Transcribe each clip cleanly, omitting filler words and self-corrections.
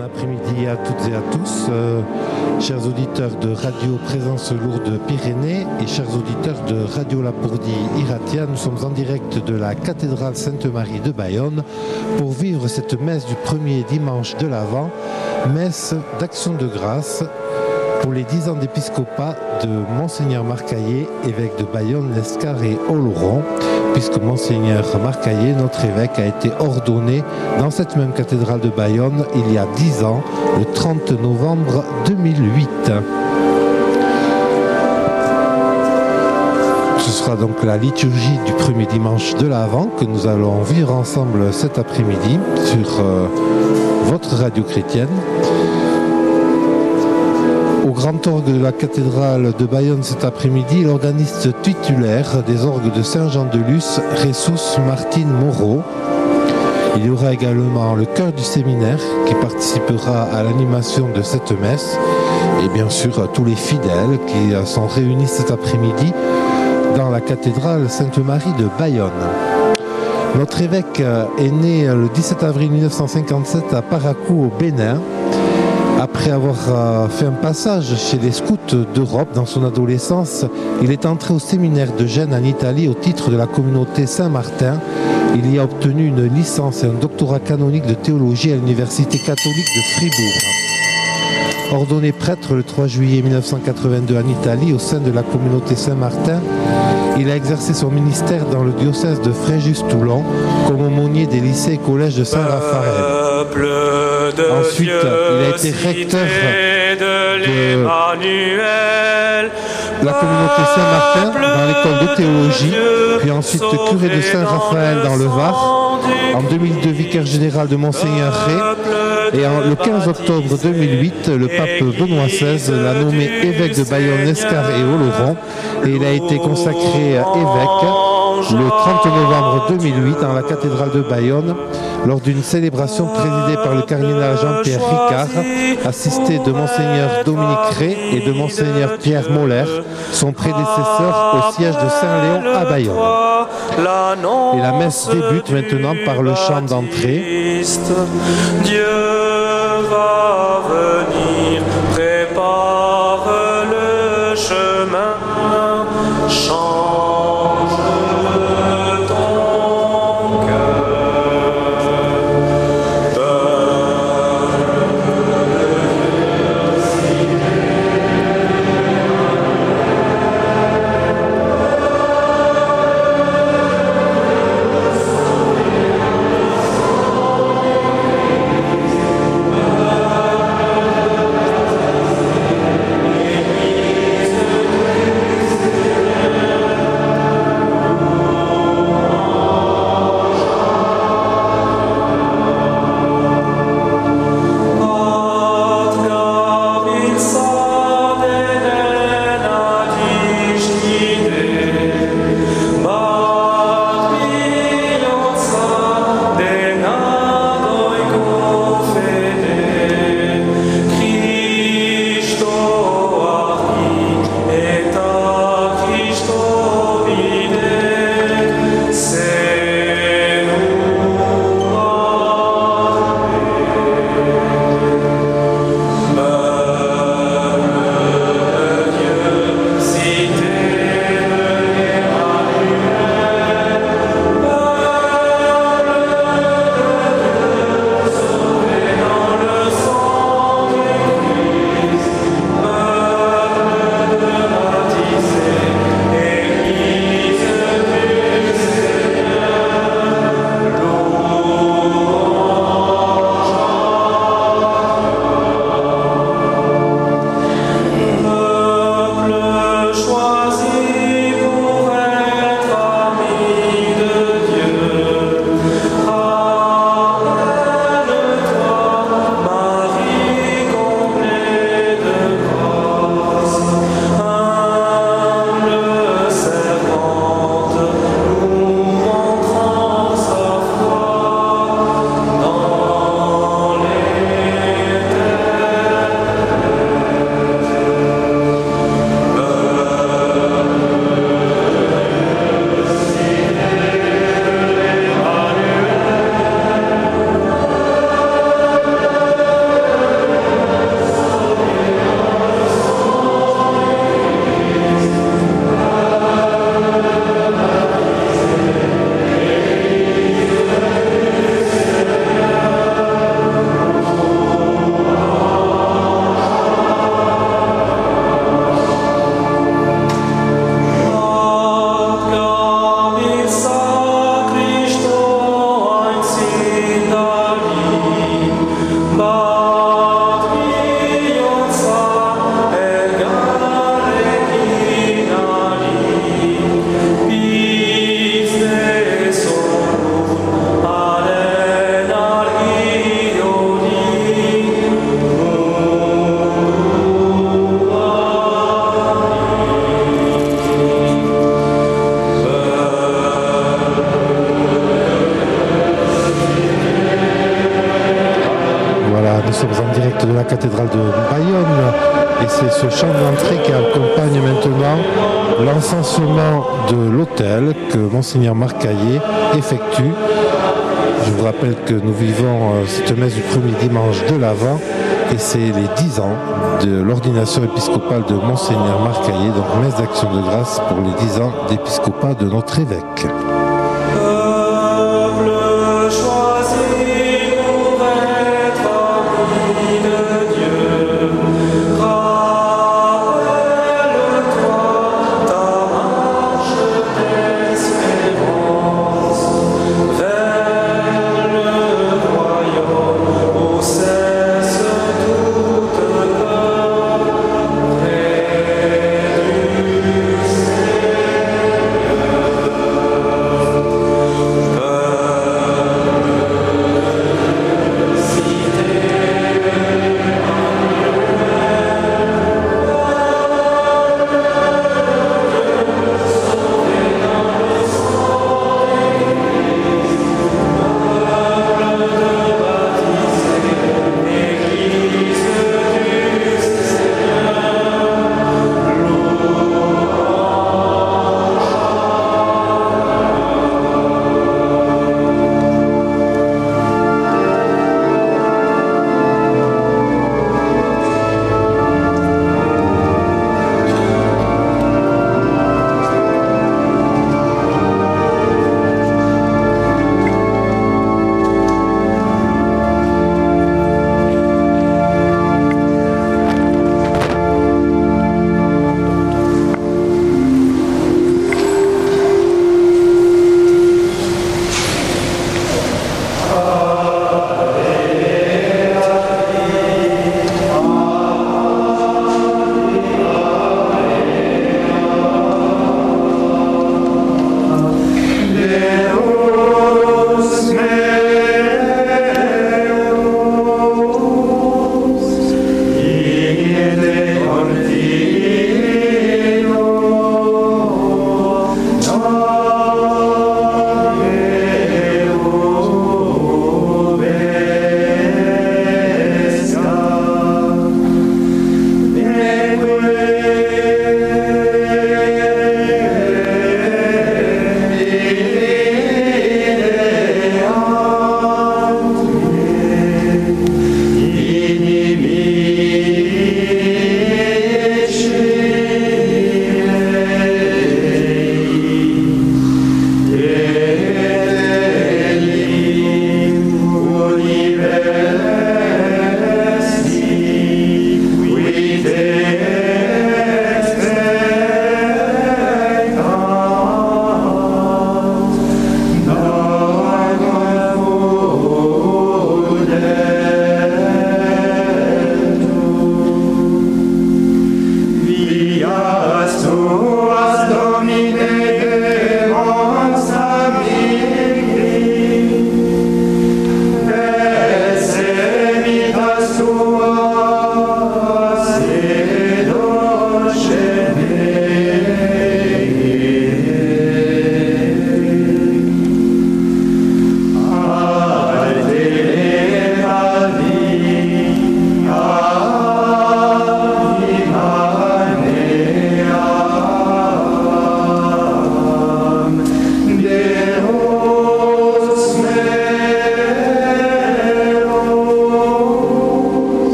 Bon après-midi à toutes et à tous, chers auditeurs de Radio Présence Lourdes Pyrénées et chers auditeurs de Radio Lapourdie Iratia. Nous sommes en direct de la cathédrale Sainte-Marie de Bayonne pour vivre cette messe du premier dimanche de l'Avent, messe d'action de grâce pour les 10 ans d'épiscopat de Monseigneur Marcaillé, évêque de Bayonne, l'Escar et Oloron, puisque Monseigneur Marcaillé, notre évêque, a été ordonné dans cette même cathédrale de Bayonne il y a 10 ans, le 30 novembre 2008. Ce sera donc la liturgie du premier dimanche de l'Avent que nous allons vivre ensemble cet après-midi sur votre radio chrétienne. Au grand orgue de la cathédrale de Bayonne cet après-midi, l'organiste titulaire des orgues de Saint-Jean-de-Luz, Jesus Martin Moreau. Il y aura également le chœur du séminaire qui participera à l'animation de cette messe et bien sûr tous les fidèles qui sont réunis cet après-midi dans la cathédrale Sainte-Marie de Bayonne. Notre évêque est né le 17 avril 1957 à Parakou au Bénin. Après avoir fait un passage chez les scouts d'Europe dans son adolescence, il est entré au séminaire de Gênes en Italie au titre de la communauté Saint-Martin. Il y a obtenu une licence et un doctorat canonique de théologie à l'université catholique de Fribourg. Ordonné prêtre le 3 juillet 1982 en Italie au sein de la communauté Saint-Martin, il a exercé son ministère dans le diocèse de Fréjus-Toulon comme aumônier des lycées et collèges de Saint-Raphaël. Ensuite, il a été recteur de la communauté Saint-Martin dans l'école de théologie, puis ensuite curé de Saint-Raphaël dans le Var, en 2002 vicaire général de Monseigneur Ré, et le 15 octobre 2008, le pape Benoît XVI l'a nommé évêque de Bayonne, l'Escar et Oloron, et il a été consacré évêque le 30 novembre 2008 dans la cathédrale de Bayonne lors d'une célébration présidée par le cardinal Jean-Pierre Ricard, assisté de Monseigneur Dominique Ré et de Monseigneur Pierre Moller, son prédécesseur au siège de Saint-Léon à Bayonne. Et la messe débute maintenant par le chant d'entrée. Dieu va venir, prépare le chemin, change ton cœur. Nous sommes en direct de la cathédrale de Bayonne et c'est ce chant d'entrée qui accompagne maintenant l'encensement de l'autel que Monseigneur Marcaillé effectue. Je vous rappelle que nous vivons cette messe du premier dimanche de l'Avent et c'est les 10 ans de l'ordination épiscopale de Monseigneur Marcaillé, donc messe d'action de grâce pour les 10 ans d'épiscopat de notre évêque.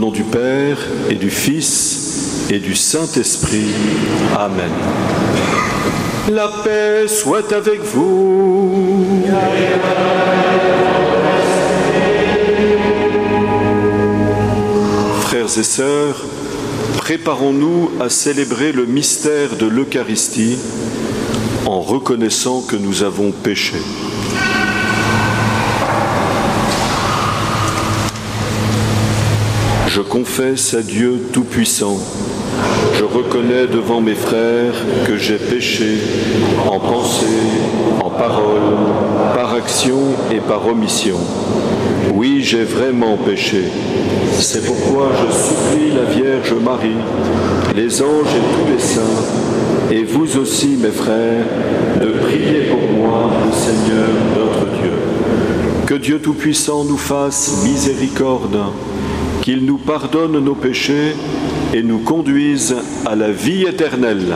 nom du Père et du Fils et du Saint-Esprit. Amen. La paix soit avec vous. Frères et sœurs, préparons-nous à célébrer le mystère de l'Eucharistie en reconnaissant que nous avons péché. Je confesse à Dieu Tout-Puissant, je reconnais devant mes frères que j'ai péché en pensée, en parole, par action et par omission. Oui, j'ai vraiment péché. C'est pourquoi je supplie la Vierge Marie, les anges et tous les saints, et vous aussi, mes frères, de prier pour moi, le Seigneur notre Dieu. Que Dieu Tout-Puissant nous fasse miséricorde, qu'il nous pardonne nos péchés et nous conduise à la vie éternelle.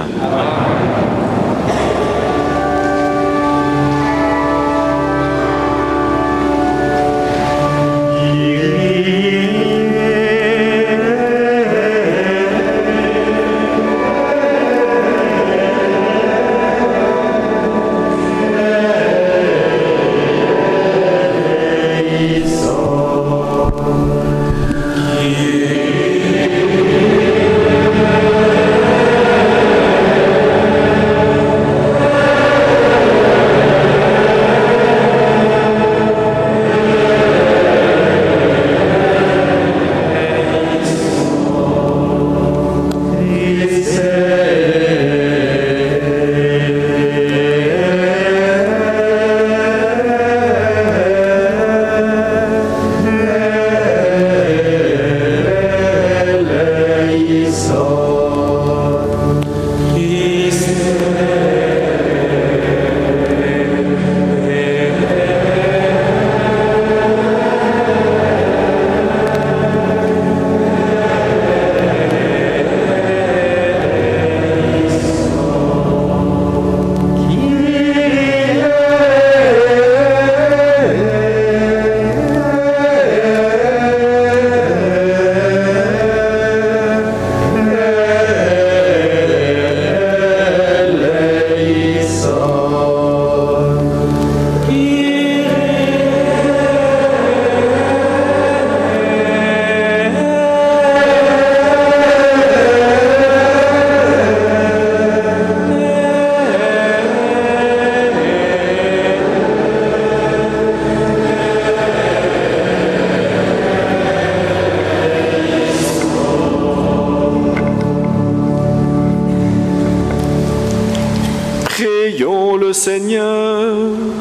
Prions le Seigneur.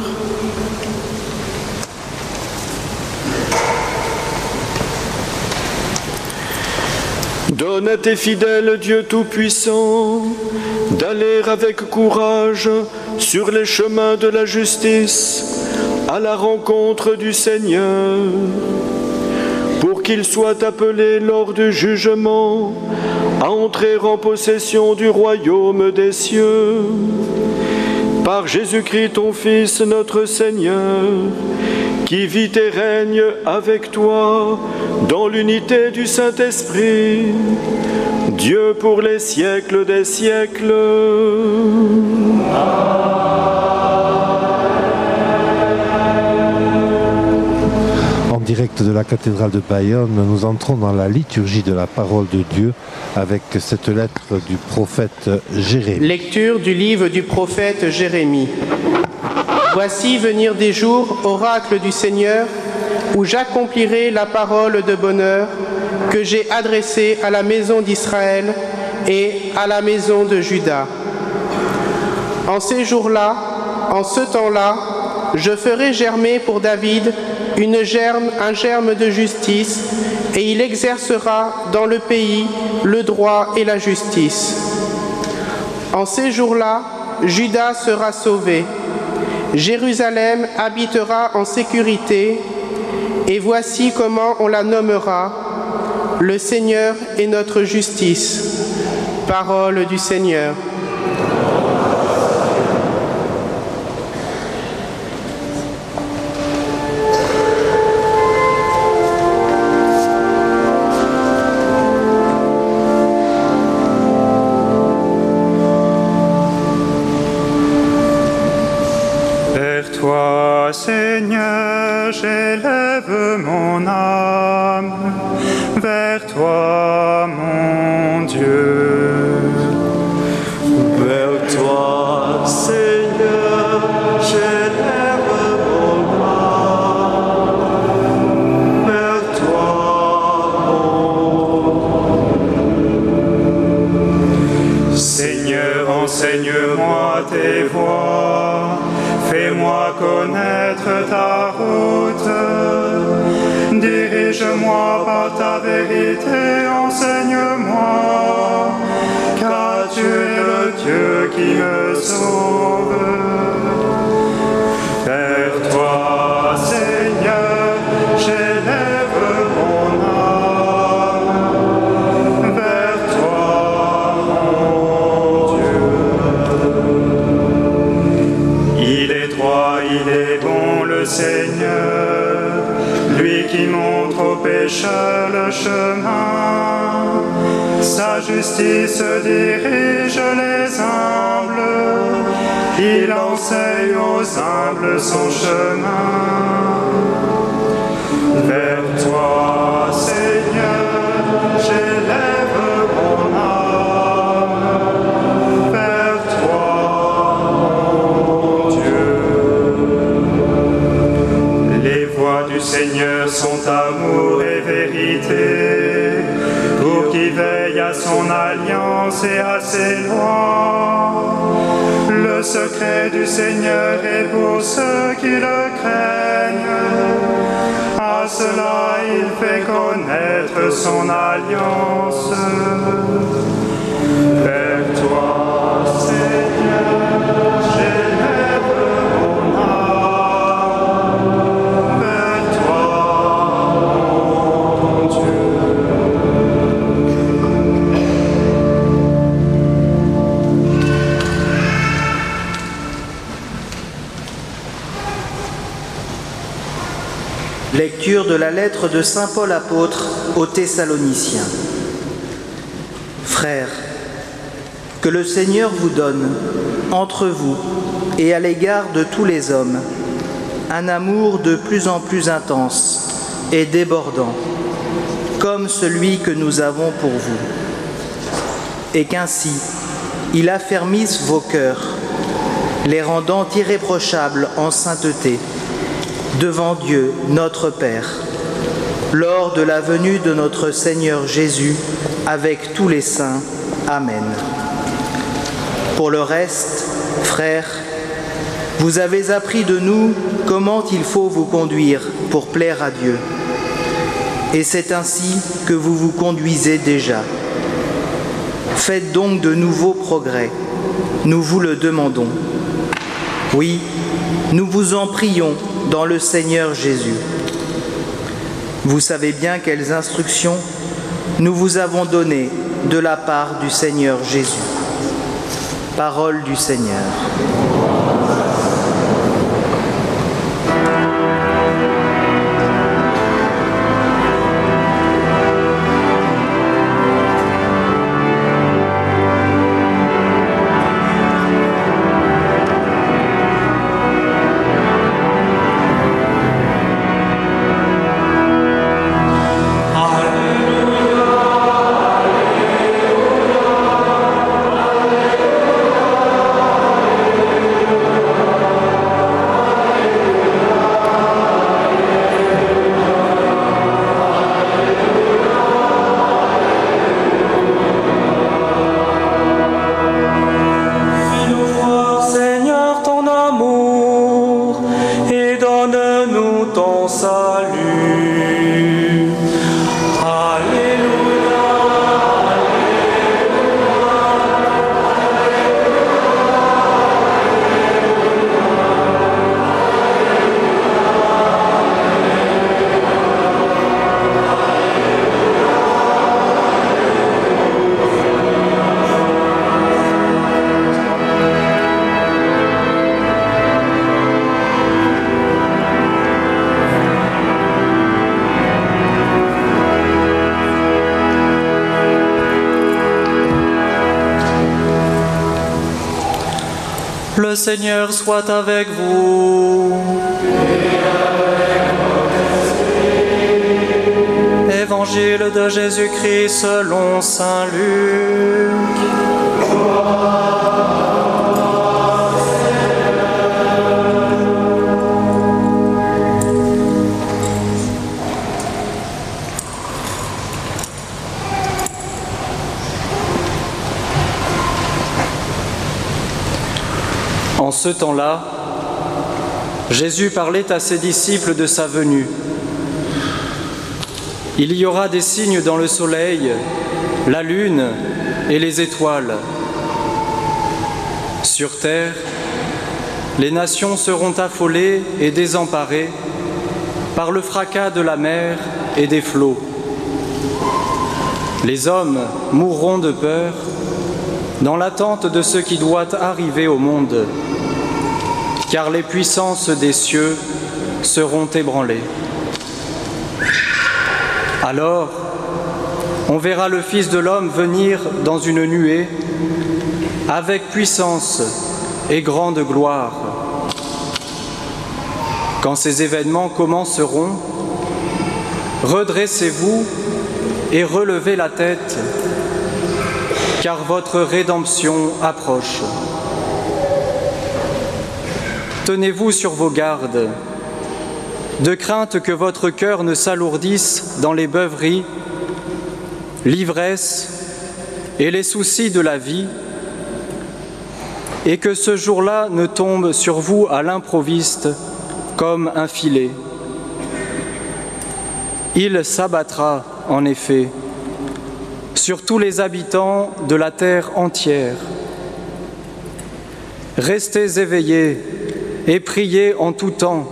Donne à tes fidèles, Dieu Tout-Puissant, d'aller avec courage sur les chemins de la justice, à la rencontre du Seigneur, pour qu'ils soient appelés lors du jugement à entrer en possession du royaume des cieux. Par Jésus-Christ, ton Fils, notre Seigneur, qui vit et règne avec toi dans l'unité du Saint-Esprit, Dieu pour les siècles des siècles. En direct de la cathédrale de Bayonne, nous entrons dans la liturgie de la parole de Dieu avec cette lettre du prophète Jérémie. Lecture du livre du prophète Jérémie. Voici venir des jours, oracle du Seigneur, où j'accomplirai la parole de bonheur que j'ai adressée à la maison d'Israël et à la maison de Juda. En ces jours-là, en ce temps-là, je ferai germer pour David un germe de justice, et il exercera dans le pays le droit et la justice. En ces jours-là, Juda sera sauvé, Jérusalem habitera en sécurité, et voici comment on la nommera: le Seigneur est notre justice. Parole du Seigneur. toi, Seigneur, j'élève mon âme, vers toi, mon Dieu. Vers toi, Seigneur, j'élève mon âme, vers toi, mon Seigneur, enseigne-moi tes voies, fais-moi connaître ta route. Dirige-moi par ta vérité, enseigne-moi, car tu es le Dieu qui me sauve. Vers toi, Seigneur, j'élève mon âme, vers toi, mon Dieu. Il est droit, il est bon, le Seigneur, lui qui montre aux pécheurs le chemin. Sa justice dirige les humbles, il enseigne aux humbles son chemin. Vers toi, Seigneur, j'élève mon âme, vers toi, mon Dieu. Les voies du Seigneur sont amour et vérité, pour qui veille à son alliance et à ses lois. Le secret du Seigneur est pour ceux qui le craignent. À cela il fait connaître son alliance. Vers toi, Seigneur, j'élève mon âme, vers toi, mon Dieu. Lecture de la lettre de saint Paul apôtre aux Thessaloniciens. Frères, que le Seigneur vous donne, entre vous et à l'égard de tous les hommes, un amour de plus en plus intense et débordant, comme celui que nous avons pour vous, et qu'ainsi il affermisse vos cœurs, les rendant irréprochables en sainteté, devant Dieu, notre Père, lors de la venue de notre Seigneur Jésus avec tous les saints. Amen. Pour le reste, frères, vous avez appris de nous comment il faut vous conduire pour plaire à Dieu. Et c'est ainsi que vous vous conduisez déjà. Faites donc de nouveaux progrès, nous vous le demandons. Oui, nous vous en prions dans le Seigneur Jésus. Vous savez bien quelles instructions nous vous avons données de la part du Seigneur Jésus. Parole du Seigneur. Le Seigneur soit avec vous. Évangile de Jésus-Christ selon saint Luc. En ce temps-là, Jésus parlait à ses disciples de sa venue. Il y aura des signes dans le soleil, la lune et les étoiles. Sur terre, les nations seront affolées et désemparées par le fracas de la mer et des flots. Les hommes mourront de peur dans l'attente de ce qui doit arriver au monde, car les puissances des cieux seront ébranlées. Alors, on verra le Fils de l'homme venir dans une nuée, avec puissance et grande gloire. Quand ces événements commenceront, redressez-vous et relevez la tête, car votre rédemption approche. Tenez-vous sur vos gardes, de crainte que votre cœur ne s'alourdisse dans les beuveries, l'ivresse et les soucis de la vie, et que ce jour-là ne tombe sur vous à l'improviste comme un filet. Il s'abattra, en effet, sur tous les habitants de la terre entière. Restez éveillés et priez en tout temps.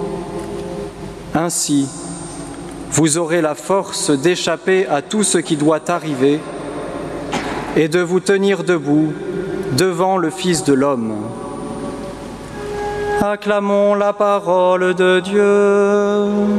Ainsi, vous aurez la force d'échapper à tout ce qui doit arriver et de vous tenir debout devant le Fils de l'homme. Acclamons la parole de Dieu.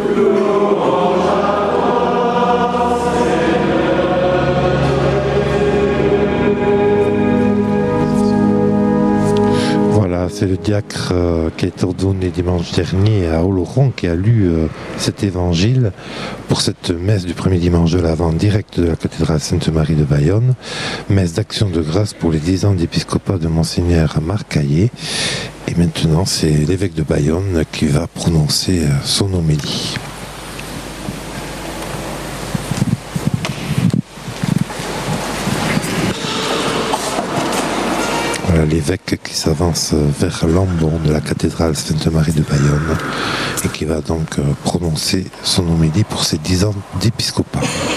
Voilà, c'est le diacre qui a été ordonné dimanche dernier à Oloron qui a lu cet évangile pour cette messe du premier dimanche de l'Avent direct de la cathédrale Sainte-Marie de Bayonne, messe d'action de grâce pour les 10 ans d'épiscopat de Monseigneur Marc Caillé. Et maintenant, c'est l'évêque de Bayonne qui va prononcer son homélie. Voilà l'évêque qui s'avance vers l'ambon de la cathédrale Sainte-Marie de Bayonne et qui va donc prononcer son homélie pour ses 10 ans d'épiscopat.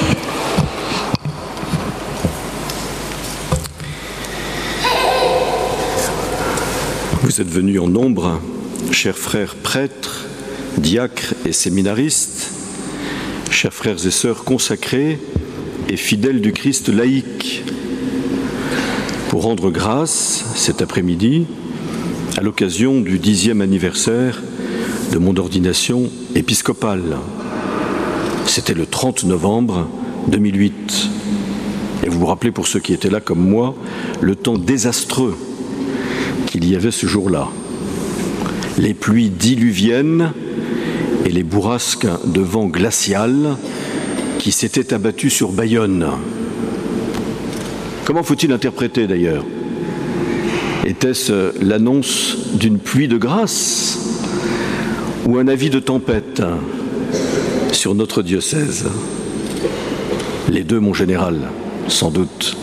Vous êtes venus en nombre, chers frères prêtres, diacres et séminaristes, chers frères et sœurs consacrés et fidèles du Christ laïque, pour rendre grâce cet après-midi à l'occasion du 10e anniversaire de mon ordination épiscopale. C'était le 30 novembre 2008. Et vous vous rappelez, pour ceux qui étaient là comme moi, le temps désastreux qu'il y avait ce jour-là. Les pluies diluviennes et les bourrasques de vent glacial qui s'étaient abattues sur Bayonne. Comment faut-il interpréter d'ailleurs? Était-ce l'annonce d'une pluie de grâce ou un avis de tempête sur notre diocèse? Les deux, mon général, sans doute.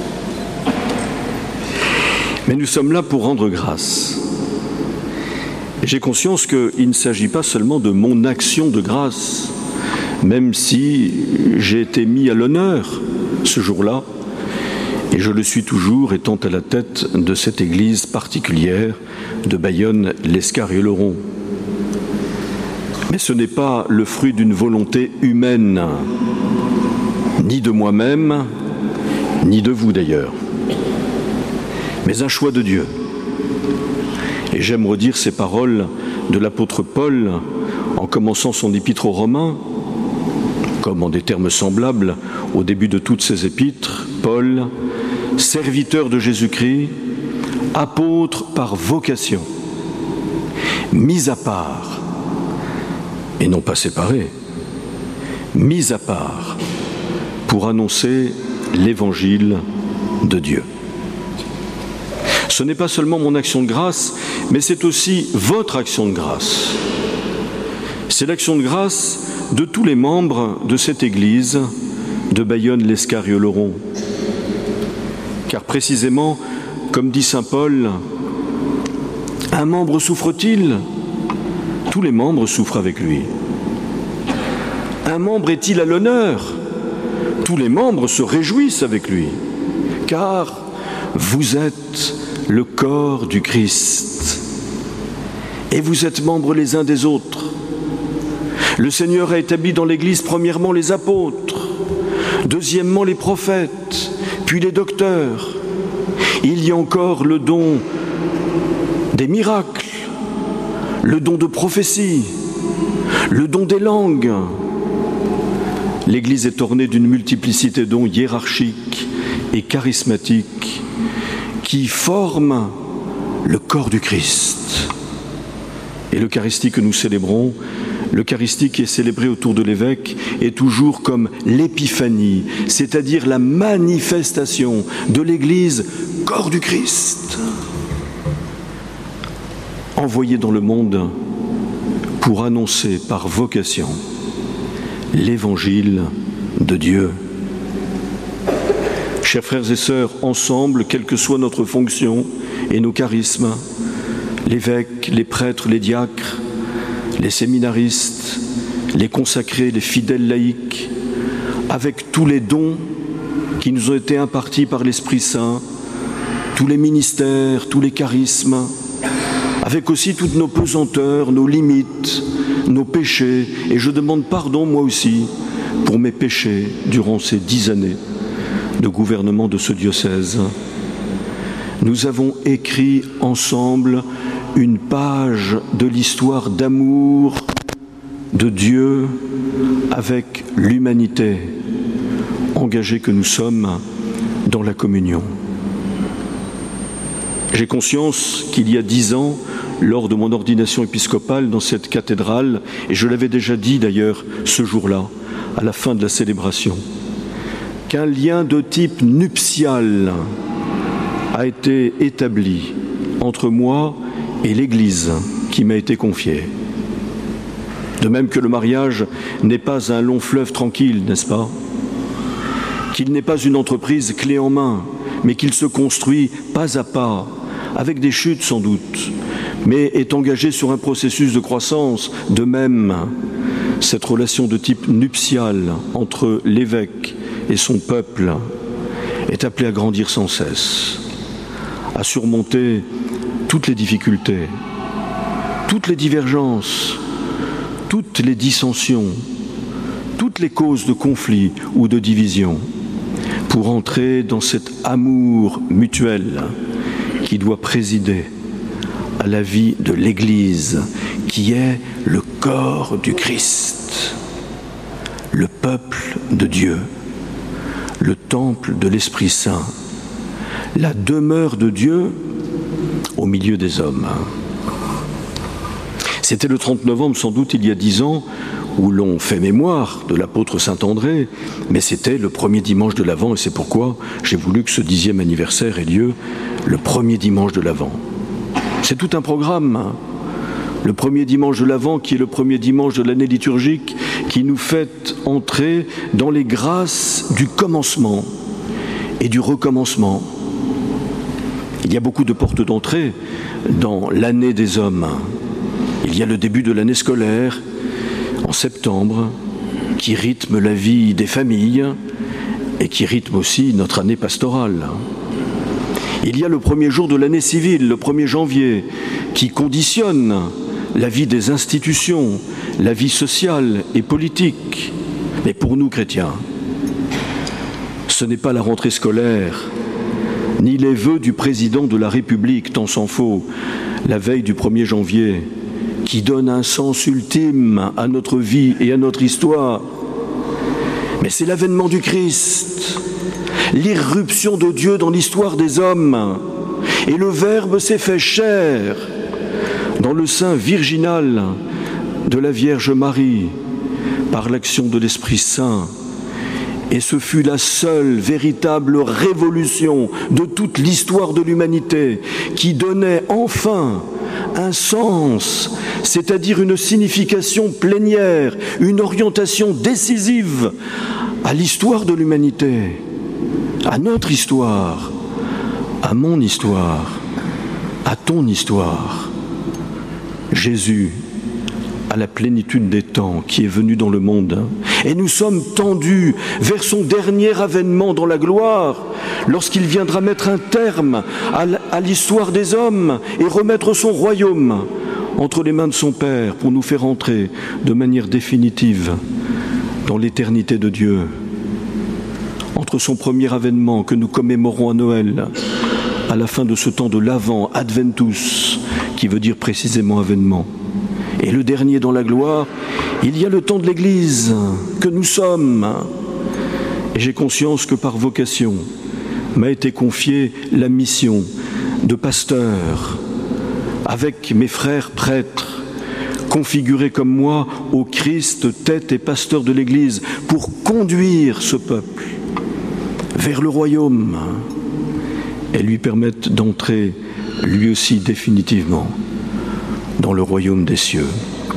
Mais nous sommes là pour rendre grâce. Et j'ai conscience qu'il ne s'agit pas seulement de mon action de grâce, même si j'ai été mis à l'honneur ce jour-là, et je le suis toujours étant à la tête de cette église particulière de Bayonne-l'Escar-et-Oloron. Mais ce n'est pas le fruit d'une volonté humaine, ni de moi-même, ni de vous d'ailleurs, mais un choix de Dieu. Et j'aime redire ces paroles de l'apôtre Paul en commençant son épître aux Romains, comme en des termes semblables au début de toutes ses épîtres. Paul, serviteur de Jésus-Christ, apôtres par vocation, mis à part, et non pas séparés, mis à part pour annoncer l'évangile de Dieu. Ce n'est pas seulement mon action de grâce, mais c'est aussi votre action de grâce. C'est l'action de grâce de tous les membres de cette Église de Bayonne-l'Escarioloron. Car précisément, comme dit saint Paul, un membre souffre-t-il? Tous les membres souffrent avec lui. Un membre est-il à l'honneur? Tous les membres se réjouissent avec lui. Car vous êtes le corps du Christ et vous êtes membres les uns des autres. Le Seigneur a établi dans l'Église premièrement les apôtres, deuxièmement les prophètes, puis les docteurs. Il y a encore le don des miracles, le don de prophétie, le don des langues. L'Église est ornée d'une multiplicité de dons hiérarchiques et charismatiques qui forment le corps du Christ. Et l'Eucharistie que nous célébrons, l'Eucharistie qui est célébrée autour de l'évêque, est toujours comme l'épiphanie, c'est-à-dire la manifestation de l'Église, corps du Christ, envoyé dans le monde pour annoncer par vocation l'évangile de Dieu. Chers frères et sœurs, ensemble, quelle que soit notre fonction et nos charismes, l'évêque, les prêtres, les diacres, les séminaristes, les consacrés, les fidèles laïcs, avec tous les dons qui nous ont été impartis par l'Esprit Saint, tous les ministères, tous les charismes, avec aussi toutes nos pesanteurs, nos limites, nos péchés, et je demande pardon moi aussi pour mes péchés durant ces 10 années de gouvernement de ce diocèse. Nous avons écrit ensemble une page de l'histoire d'amour de Dieu avec l'humanité, engagée que nous sommes dans la communion. J'ai conscience qu'il y a 10 ans, lors de mon ordination épiscopale dans cette cathédrale, et je l'avais déjà dit d'ailleurs ce jour-là, à la fin de la célébration, qu'un lien de type nuptial a été établi entre moi et l'Église qui m'a été confiée. De même que le mariage n'est pas un long fleuve tranquille, n'est-ce pas? Qu'il n'est pas une entreprise clé en main, mais qu'il se construit pas à pas, avec des chutes sans doute, mais est engagé sur un processus de croissance. De même, cette relation de type nuptial entre l'évêque et son peuple est appelée à grandir sans cesse, à surmonter toutes les difficultés, toutes les divergences, toutes les dissensions, toutes les causes de conflit ou de division, pour entrer dans cet amour mutuel qui doit présider à la vie de l'Église, qui est le corps du Christ, le peuple de Dieu, le temple de l'Esprit Saint, la demeure de Dieu au milieu des hommes. C'était le 30 novembre, sans doute il y a 10 ans, où l'on fait mémoire de l'apôtre Saint-André, mais c'était le premier dimanche de l'Avent, et c'est pourquoi j'ai voulu que ce 10e anniversaire ait lieu le premier dimanche de l'Avent. C'est tout un programme. Le premier dimanche de l'Avent, qui est le premier dimanche de l'année liturgique, qui nous fait entrer dans les grâces du commencement et du recommencement. Il y a beaucoup de portes d'entrée dans l'année des hommes. Il y a le début de l'année scolaire, en septembre, qui rythme la vie des familles et qui rythme aussi notre année pastorale. Il y a le premier jour de l'année civile, le 1er janvier, qui conditionne la vie des institutions, la vie sociale et politique. Mais pour nous, chrétiens, ce n'est pas la rentrée scolaire, ni les vœux du président de la République, tant s'en faut, la veille du 1er janvier, qui donne un sens ultime à notre vie et à notre histoire. Mais c'est l'avènement du Christ, l'irruption de Dieu dans l'histoire des hommes. Et le Verbe s'est fait chair dans le sein virginal de la Vierge Marie par l'action de l'Esprit Saint. Et ce fut la seule véritable révolution de toute l'histoire de l'humanité qui donnait enfin un sens, c'est-à-dire une signification plénière, une orientation décisive à l'histoire de l'humanité, à notre histoire, à mon histoire, à ton histoire. Jésus, à la plénitude des temps, qui est venu dans le monde. Et nous sommes tendus vers son dernier avènement dans la gloire, lorsqu'il viendra mettre un terme à l'histoire des hommes et remettre son royaume entre les mains de son Père pour nous faire entrer de manière définitive dans l'éternité de Dieu. Entre son premier avènement que nous commémorons à Noël, à la fin de ce temps de l'Avent, Adventus, qui veut dire précisément avènement, et le dernier dans la gloire, il y a le temps de l'Église que nous sommes. Et j'ai conscience que par vocation m'a été confiée la mission de pasteur, avec mes frères prêtres, configurés comme moi au Christ, tête et pasteur de l'Église, pour conduire ce peuple vers le royaume et lui permettre d'entrer lui aussi définitivement dans le royaume des cieux.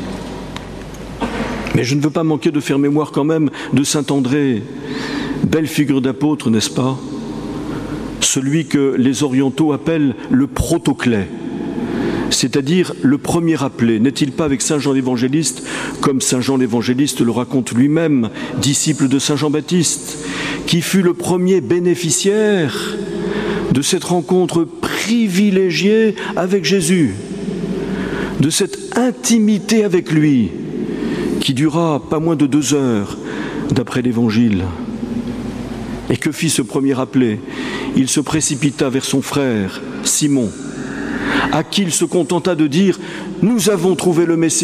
Mais je ne veux pas manquer de faire mémoire quand même de saint André, belle figure d'apôtre, n'est-ce pas? Celui que les orientaux appellent le protoclé, c'est-à-dire le premier appelé. N'est-il pas avec saint Jean l'Évangéliste, comme saint Jean l'Évangéliste le raconte lui-même, disciple de saint Jean-Baptiste, qui fut le premier bénéficiaire de cette rencontre privilégiée avec Jésus, de cette intimité avec lui, qui dura pas moins de 2 heures, d'après l'Évangile. Et que fit ce premier appelé? Il se précipita vers son frère, Simon, à qui il se contenta de dire « Nous avons trouvé le Messie ».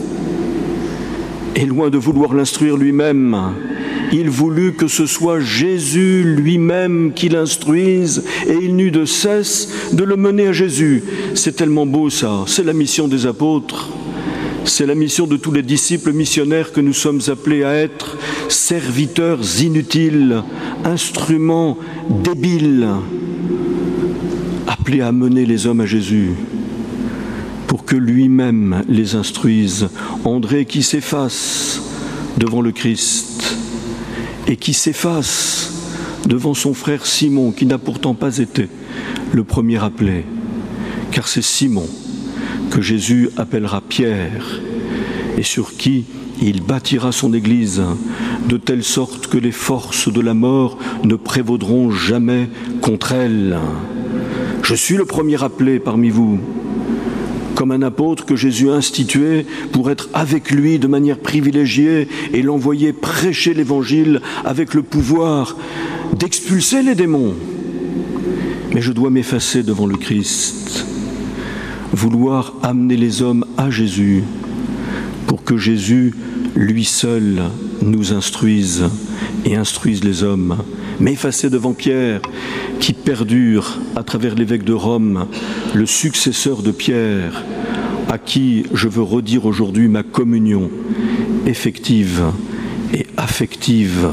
Et loin de vouloir l'instruire lui-même, il voulut que ce soit Jésus lui-même qui l'instruise, et il n'eut de cesse de le mener à Jésus. C'est tellement beau ça, c'est la mission des apôtres, c'est la mission de tous les disciples missionnaires que nous sommes appelés à être, serviteurs inutiles, instruments débiles, appelés à mener les hommes à Jésus, pour que lui-même les instruise. André qui s'efface devant le Christ, et qui s'efface devant son frère Simon, qui n'a pourtant pas été le premier appelé, car c'est Simon que Jésus appellera Pierre, et sur qui il bâtira son Église, de telle sorte que les forces de la mort ne prévaudront jamais contre elle. Je suis le premier appelé parmi vous, comme un apôtre que Jésus a institué pour être avec lui de manière privilégiée et l'envoyer prêcher l'Évangile avec le pouvoir d'expulser les démons. Mais je dois m'effacer devant le Christ, vouloir amener les hommes à Jésus pour que Jésus, lui seul, nous instruise et instruise les hommes. M'effacer devant Pierre, qui perdure à travers l'évêque de Rome, le successeur de Pierre, à qui je veux redire aujourd'hui ma communion effective et affective.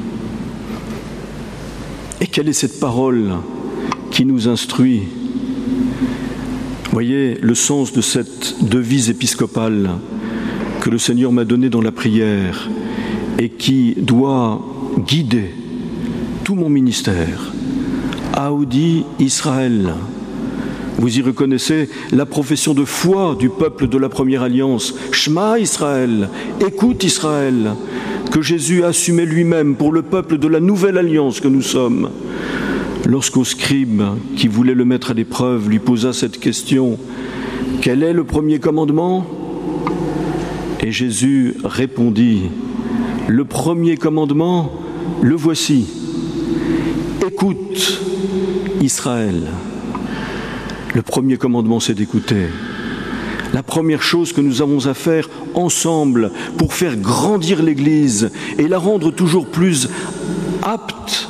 Et quelle est cette parole qui nous instruit? Voyez le sens de cette devise épiscopale que le Seigneur m'a donnée dans la prière et qui doit guider tout mon ministère. Audi Israël. Vous y reconnaissez la profession de foi du peuple de la première alliance. Shema Israël, écoute Israël, que Jésus assumait lui-même pour le peuple de la nouvelle alliance que nous sommes. Lorsqu'au scribe qui voulait le mettre à l'épreuve lui posa cette question, « Quel est le premier commandement ?» Et Jésus répondit, « Le premier commandement, le voici. Écoute Israël. » Le premier commandement, c'est d'écouter. La première chose que nous avons à faire ensemble pour faire grandir l'Église et la rendre toujours plus apte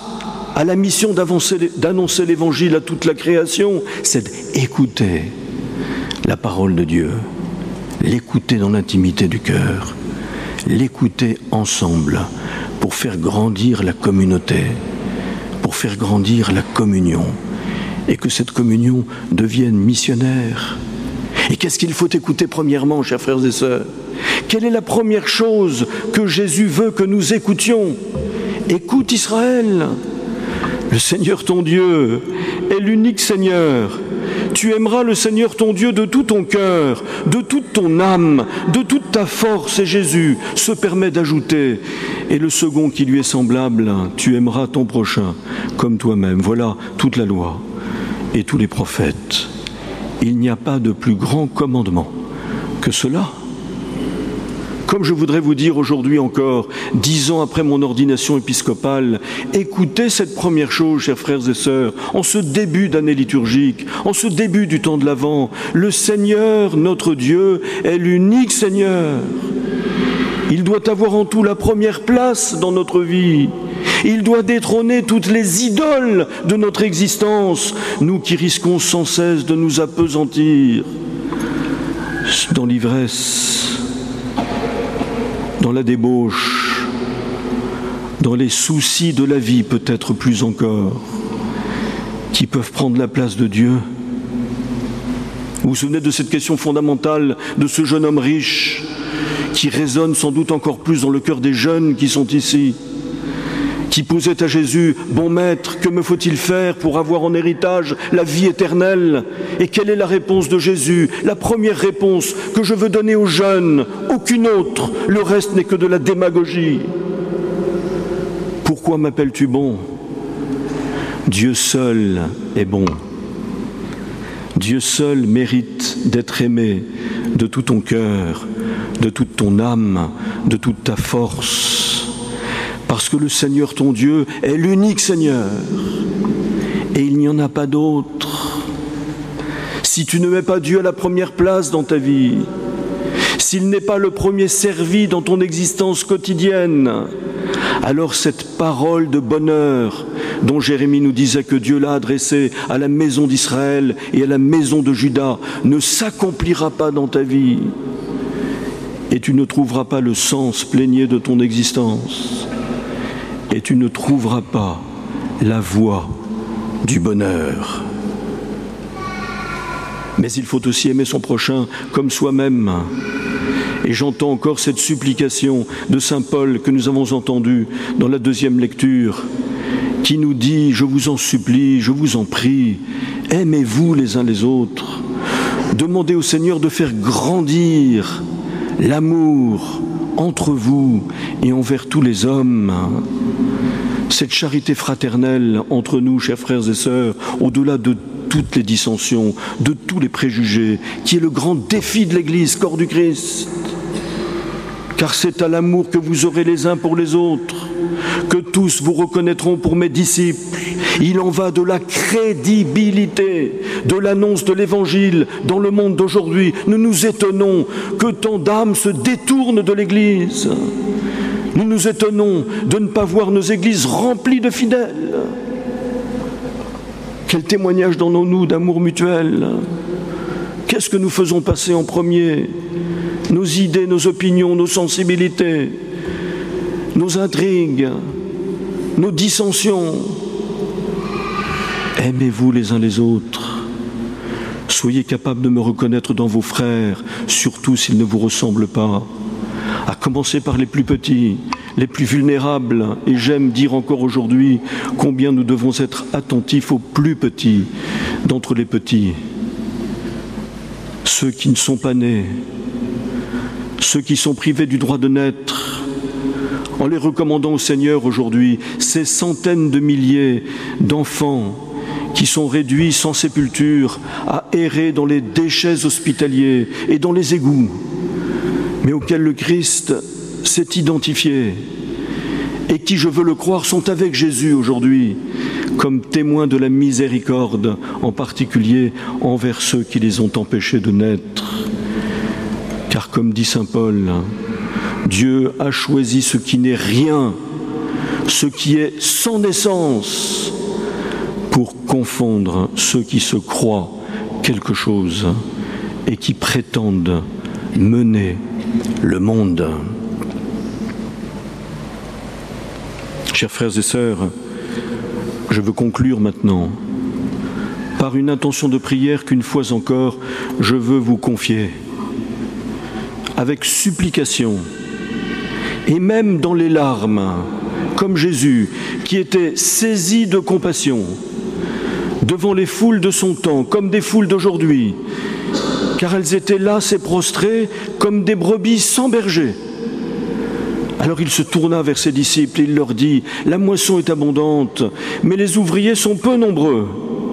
à la mission d'annoncer l'Évangile à toute la création, c'est d'écouter la parole de Dieu, l'écouter dans l'intimité du cœur, l'écouter ensemble pour faire grandir la communauté, pour faire grandir la communion, et que cette communion devienne missionnaire. Et qu'est-ce qu'il faut écouter premièrement, chers frères et sœurs? Quelle est la première chose que Jésus veut que nous écoutions? Écoute Israël, le Seigneur ton Dieu est l'unique Seigneur. Tu aimeras le Seigneur ton Dieu de tout ton cœur, de toute ton âme, de toute ta force. Et Jésus se permet d'ajouter, et le second qui lui est semblable, tu aimeras ton prochain comme toi-même. Voilà toute la loi et tous les prophètes. Il n'y a pas de plus grand commandement que cela. Comme je voudrais vous dire aujourd'hui encore, 10 ans après mon ordination épiscopale, écoutez cette première chose, chers frères et sœurs, en ce début d'année liturgique, en ce début du temps de l'Avent, le Seigneur, notre Dieu, est l'unique Seigneur. Il doit avoir en tout la première place dans notre vie. Il doit détrôner toutes les idoles de notre existence, nous qui risquons sans cesse de nous appesantir dans l'ivresse, dans la débauche, dans les soucis de la vie peut-être plus encore, qui peuvent prendre la place de Dieu. Vous vous souvenez de cette question fondamentale de ce jeune homme riche qui résonne sans doute encore plus dans le cœur des jeunes qui sont ici, qui posait à Jésus: « Bon maître, que me faut-il faire pour avoir en héritage la vie éternelle ?» Et quelle est la réponse de Jésus? La première réponse que je veux donner aux jeunes, aucune autre, le reste n'est que de la démagogie. Pourquoi m'appelles-tu bon? Dieu seul est bon. Dieu seul mérite d'être aimé de tout ton cœur, de toute ton âme, de toute ta force. Parce que le Seigneur ton Dieu est l'unique Seigneur et il n'y en a pas d'autre. Si tu ne mets pas Dieu à la première place dans ta vie, s'il n'est pas le premier servi dans ton existence quotidienne, alors cette parole de bonheur dont Jérémie nous disait que Dieu l'a adressée à la maison d'Israël et à la maison de Juda ne s'accomplira pas dans ta vie et tu ne trouveras pas le sens plénier de ton existence. Et tu ne trouveras pas la voie du bonheur. Mais il faut aussi aimer son prochain comme soi-même. Et j'entends encore cette supplication de saint Paul que nous avons entendue dans la deuxième lecture, qui nous dit: « Je vous en supplie, je vous en prie, aimez-vous les uns les autres. Demandez au Seigneur de faire grandir l'amour entre vous et envers tous les hommes. » Cette charité fraternelle entre nous, chers frères et sœurs, au-delà de toutes les dissensions, de tous les préjugés, qui est le grand défi de l'Église, corps du Christ. Car c'est à l'amour que vous aurez les uns pour les autres, que tous vous reconnaîtront pour mes disciples. Il en va de la crédibilité de l'annonce de l'Évangile dans le monde d'aujourd'hui. Nous nous étonnons que tant d'âmes se détournent de l'Église. Nous nous étonnons de ne pas voir nos églises remplies de fidèles. Quel témoignage donnons-nous d'amour mutuel? Qu'est-ce que nous faisons passer en premier? Nos idées, nos opinions, nos sensibilités, nos intrigues, nos dissensions. Aimez-vous les uns les autres. Soyez capables de me reconnaître dans vos frères, surtout s'ils ne vous ressemblent pas. À commencer par les plus petits, les plus vulnérables. Et j'aime dire encore aujourd'hui combien nous devons être attentifs aux plus petits d'entre les petits. Ceux qui ne sont pas nés, ceux qui sont privés du droit de naître, en les recommandant au Seigneur aujourd'hui, ces centaines de milliers d'enfants qui sont réduits sans sépulture à errer dans les déchets hospitaliers et dans les égouts, mais auxquels le Christ s'est identifié et qui, je veux le croire, sont avec Jésus aujourd'hui comme témoins de la miséricorde, en particulier envers ceux qui les ont empêchés de naître. Car comme dit saint Paul, Dieu a choisi ce qui n'est rien, ce qui est sans naissance pour confondre ceux qui se croient quelque chose et qui prétendent mener le monde. Chers frères et sœurs, je veux conclure maintenant par une intention de prière qu'une fois encore, je veux vous confier, avec supplication, et même dans les larmes, comme Jésus, qui était saisi de compassion devant les foules de son temps, comme des foules d'aujourd'hui, car elles étaient là, s'est prostrées, comme des brebis sans berger. Alors il se tourna vers ses disciples et il leur dit, « La moisson est abondante, mais les ouvriers sont peu nombreux.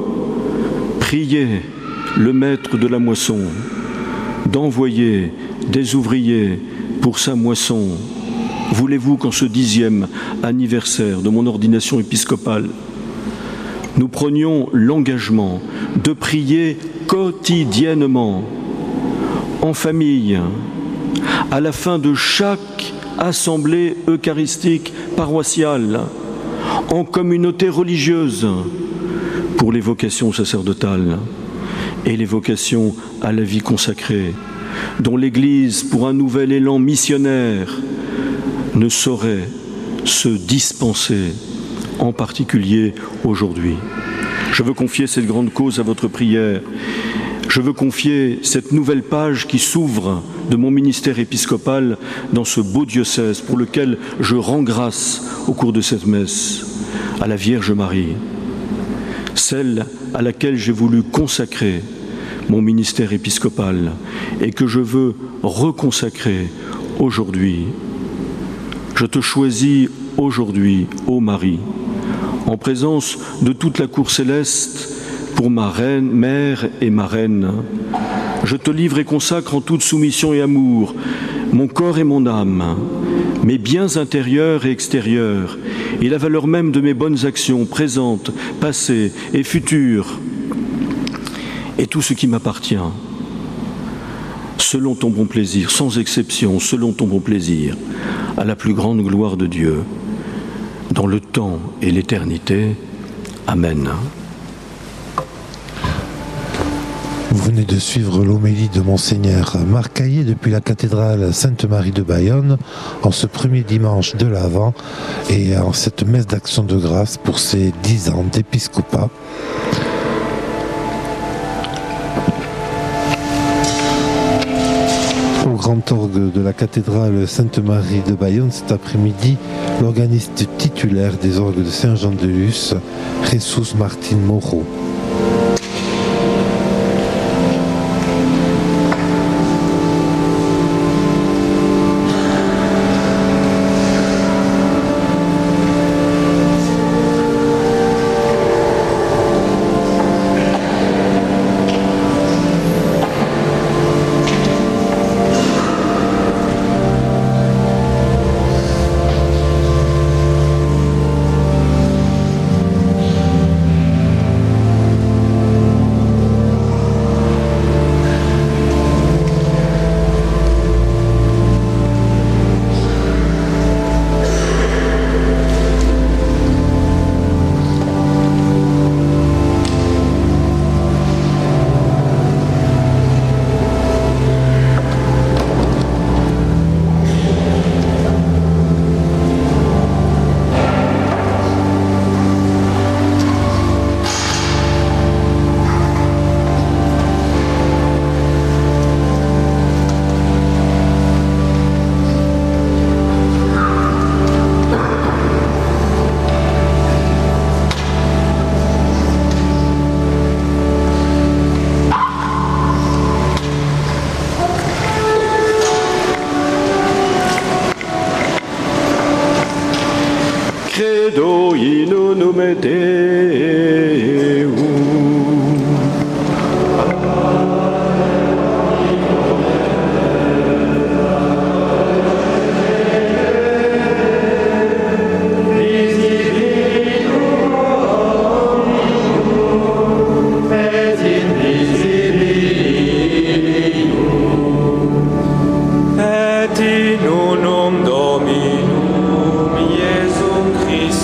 Priez le maître de la moisson d'envoyer des ouvriers pour sa moisson. » Voulez-vous qu'en ce 10e anniversaire de mon ordination épiscopale, nous prenions l'engagement de prier quotidiennement, en famille, à la fin de chaque assemblée eucharistique paroissiale, en communauté religieuse, pour les vocations sacerdotales et les vocations à la vie consacrée, dont l'Église, pour un nouvel élan missionnaire, ne saurait se dispenser, en particulier aujourd'hui. Je veux confier cette grande cause à votre prière. Je veux confier cette nouvelle page qui s'ouvre de mon ministère épiscopal dans ce beau diocèse pour lequel je rends grâce au cours de cette messe à la Vierge Marie, celle à laquelle j'ai voulu consacrer mon ministère épiscopal et que je veux reconsacrer aujourd'hui. Je te choisis aujourd'hui, ô Marie, en présence de toute la cour céleste, pour ma reine, mère et ma reine. Je te livre et consacre en toute soumission et amour mon corps et mon âme, mes biens intérieurs et extérieurs, et la valeur même de mes bonnes actions présentes, passées et futures, et tout ce qui m'appartient, selon ton bon plaisir, sans exception, selon ton bon plaisir, à la plus grande gloire de Dieu, dans le temps et l'éternité. Amen. Vous venez de suivre l'homélie de Monseigneur Marc Caillé depuis la cathédrale Sainte-Marie de Bayonne en ce premier dimanche de l'Avent et en cette messe d'action de grâce pour ses 10 ans d'épiscopat. Au grand orgue de la cathédrale Sainte-Marie de Bayonne cet après-midi, l'organiste titulaire des orgues de Saint-Jean-de-Luz, Jesus Martin Moreau. Credo in nome Deum. Et in unum Dominum Iesum Christum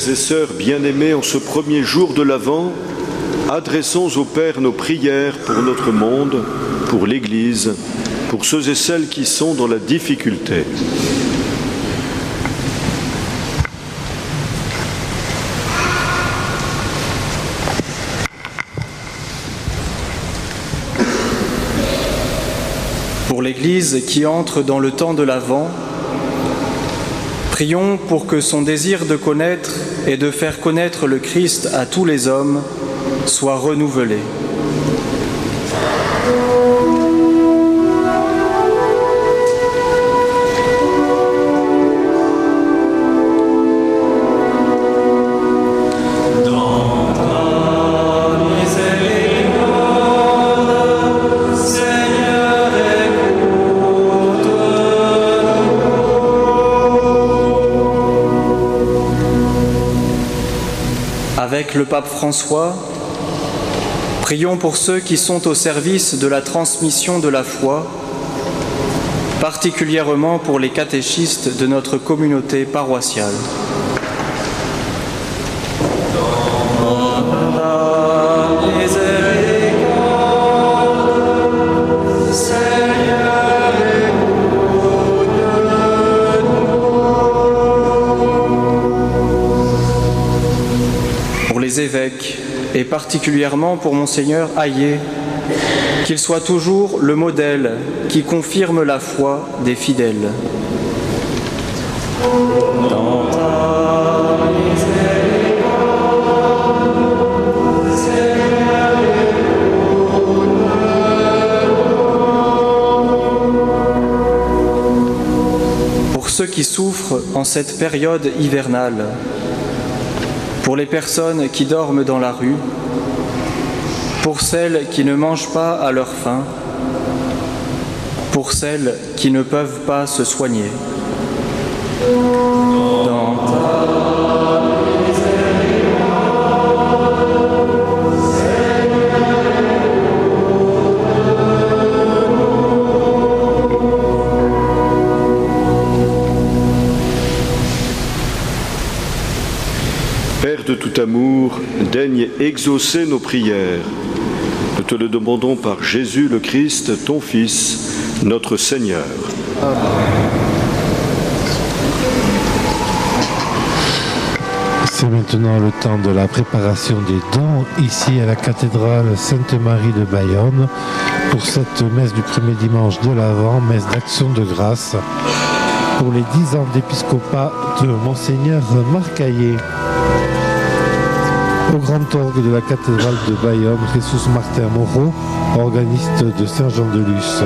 Frères et sœurs bien-aimés, en ce premier jour de l'Avent, adressons au Père nos prières pour notre monde, pour l'Église, pour ceux et celles qui sont dans la difficulté. Pour l'Église qui entre dans le temps de l'Avent, prions pour que son désir de connaître et de faire connaître le Christ à tous les hommes soit renouvelé. Avec le pape François, prions pour ceux qui sont au service de la transmission de la foi, particulièrement pour les catéchistes de notre communauté paroissiale. Évêques, et particulièrement pour Monseigneur Hayet, qu'il soit toujours le modèle qui confirme la foi des fidèles. Dans ta miséricorde, Seigneur, pour ceux qui souffrent en cette période hivernale, pour les personnes qui dorment dans la rue, pour celles qui ne mangent pas à leur faim, pour celles qui ne peuvent pas se soigner. Dans ta miséricorde, Seigneur, Père de tout amour, daigne exaucer nos prières. Nous te le demandons par Jésus le Christ, ton Fils, notre Seigneur. C'est maintenant le temps de la préparation des dons ici à la cathédrale Sainte-Marie de Bayonne pour cette messe du premier dimanche de l'Avent, messe d'action de grâce pour les 10 ans d'épiscopat de Monseigneur Marc Hayet. Au grand orgue de la cathédrale de Bayonne, Jesus Martin Moreau, organiste de Saint-Jean-de-Luz.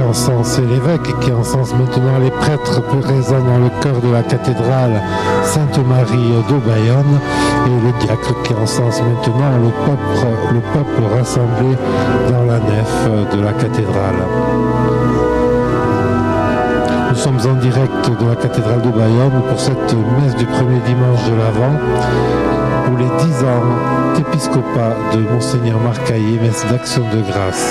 encense l'évêque, qui encense maintenant les prêtres présents dans le chœur de la cathédrale Sainte-Marie de Bayonne, et le diacre qui encense maintenant le peuple rassemblé dans la nef de la cathédrale. Nous sommes en direct de la cathédrale de Bayonne pour cette messe du premier dimanche de l'Avent, pour les 10 ans d'épiscopat de Monseigneur Marc Caillé, messe d'action de grâce.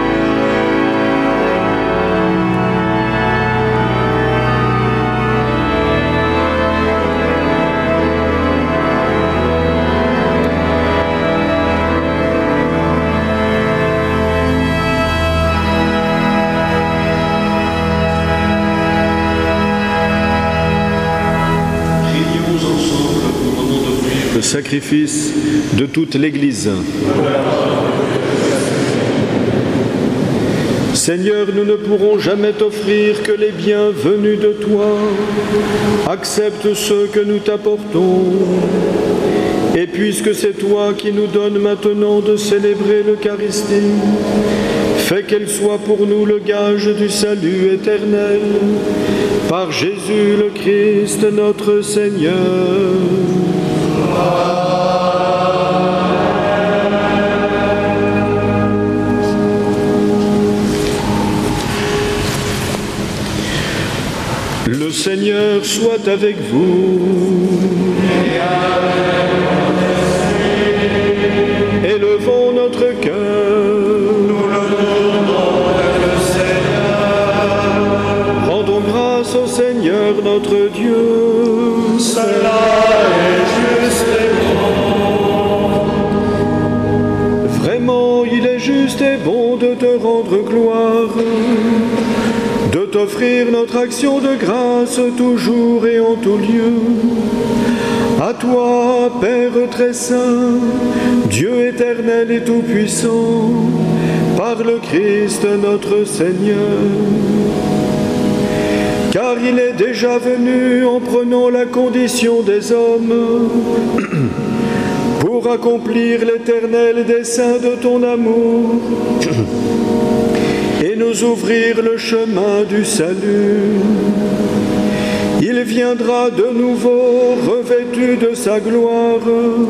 Sacrifice de toute l'Église. Seigneur, nous ne pourrons jamais t'offrir que les biens venus de toi. Accepte ceux que nous t'apportons. Et puisque c'est toi qui nous donnes maintenant de célébrer l'Eucharistie, fais qu'elle soit pour nous le gage du salut éternel. Par Jésus le Christ, notre Seigneur. Le Seigneur soit avec vous. Élevons notre cœur. Nous le tournons vers le Seigneur. Rendons grâce au Seigneur notre Dieu. Cela est juste et bon. Vraiment, il est juste et bon de te rendre gloire, de t'offrir notre action de grâce toujours et en tout lieu. À toi, Père très saint, Dieu éternel et tout-puissant, par le Christ notre Seigneur. Car il est déjà venu en prenant la condition des hommes, pour accomplir l'éternel dessein de ton amour, et nous ouvrir le chemin du salut. Il viendra de nouveau revêtu de sa gloire,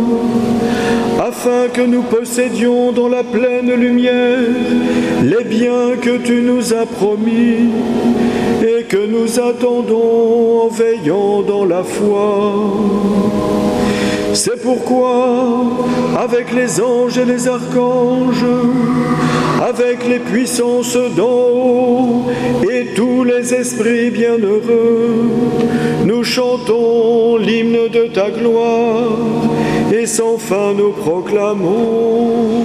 afin que nous possédions dans la pleine lumière les biens que tu nous as promis et que nous attendons en veillant dans la foi. C'est pourquoi, avec les anges et les archanges, avec les puissances d'en haut et tous les esprits bienheureux, nous chantons l'hymne de ta gloire et sans fin nous proclamons.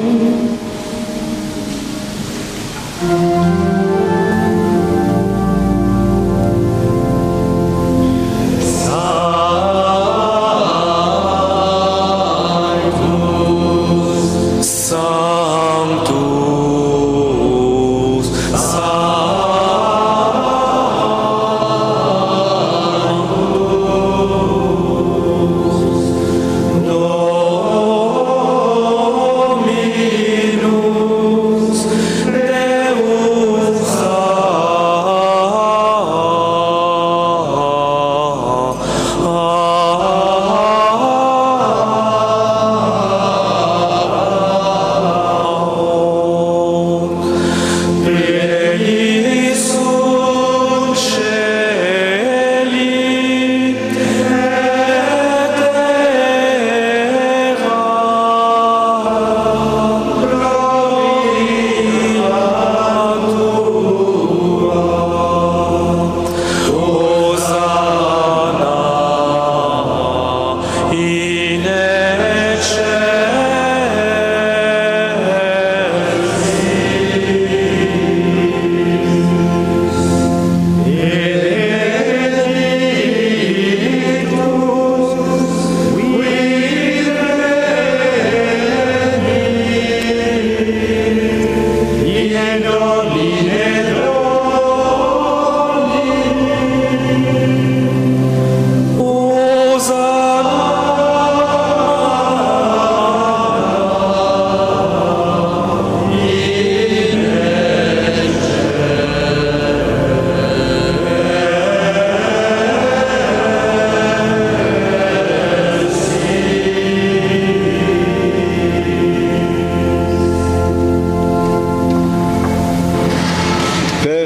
Dominus Deus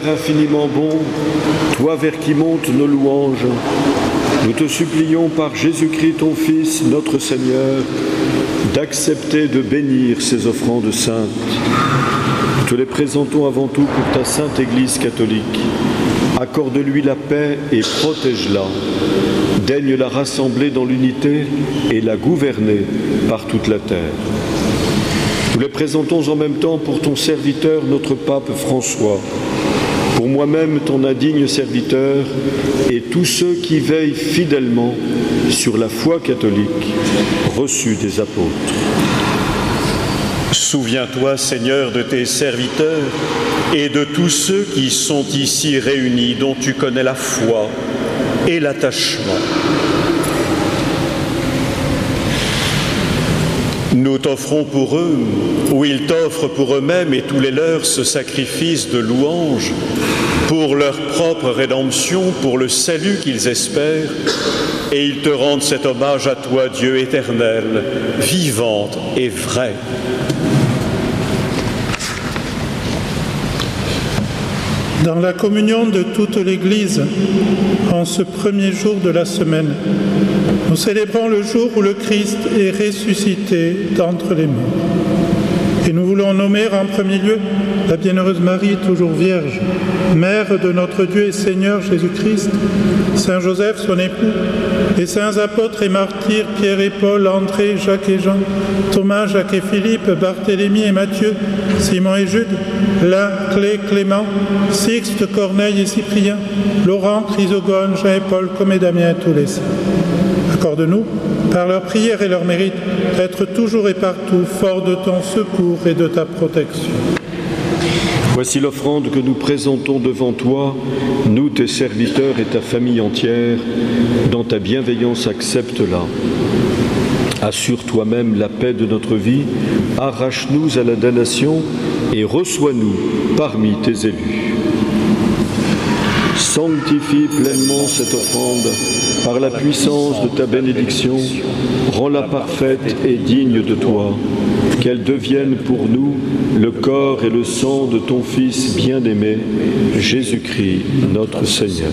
infiniment bon, toi vers qui montent nos louanges, nous te supplions par Jésus-Christ ton Fils, notre Seigneur, d'accepter de bénir ces offrandes saintes. Nous te les présentons avant tout pour ta sainte Église catholique. Accorde-lui la paix et protège-la. Daigne la rassembler dans l'unité et la gouverner par toute la terre. Nous les présentons en même temps pour ton serviteur, notre pape François, pour moi-même, ton indigne serviteur, et tous ceux qui veillent fidèlement sur la foi catholique reçue des apôtres. Souviens-toi, Seigneur, de tes serviteurs et de tous ceux qui sont ici réunis, dont tu connais la foi et l'attachement. Nous t'offrons pour eux, ou ils t'offrent pour eux-mêmes et tous les leurs, ce sacrifice de louange, pour leur propre rédemption, pour le salut qu'ils espèrent, et ils te rendent cet hommage à toi, Dieu éternel, vivant et vrai. Dans la communion de toute l'Église, en ce premier jour de la semaine, nous célébrons le jour où le Christ est ressuscité d'entre les morts. Et nous voulons nommer en premier lieu la bienheureuse Marie, toujours vierge, mère de notre Dieu et Seigneur Jésus-Christ, Saint Joseph, son époux, les saints apôtres et martyrs Pierre et Paul, André, Jacques et Jean, Thomas, Jacques et Philippe, Barthélemy et Matthieu, Simon et Jude, Lin, Clé, Clément, Sixte, Corneille et Cyprien, Laurent, Chrysogone, Jean et Paul, comme et Damien et tous les saints. Accorde-nous, par leur prière et leur mérite, d'être toujours et partout forts de ton secours et de ta protection. Voici l'offrande que nous présentons devant toi, nous, tes serviteurs et ta famille entière. Dans ta bienveillance, accepte-la. Assure toi-même la paix de notre vie, arrache-nous à la damnation et reçois-nous parmi tes élus. Sanctifie pleinement cette offrande par la puissance de ta bénédiction, rends-la parfaite et digne de toi, qu'elle devienne pour nous le corps et le sang de ton Fils bien-aimé, Jésus-Christ, notre Seigneur.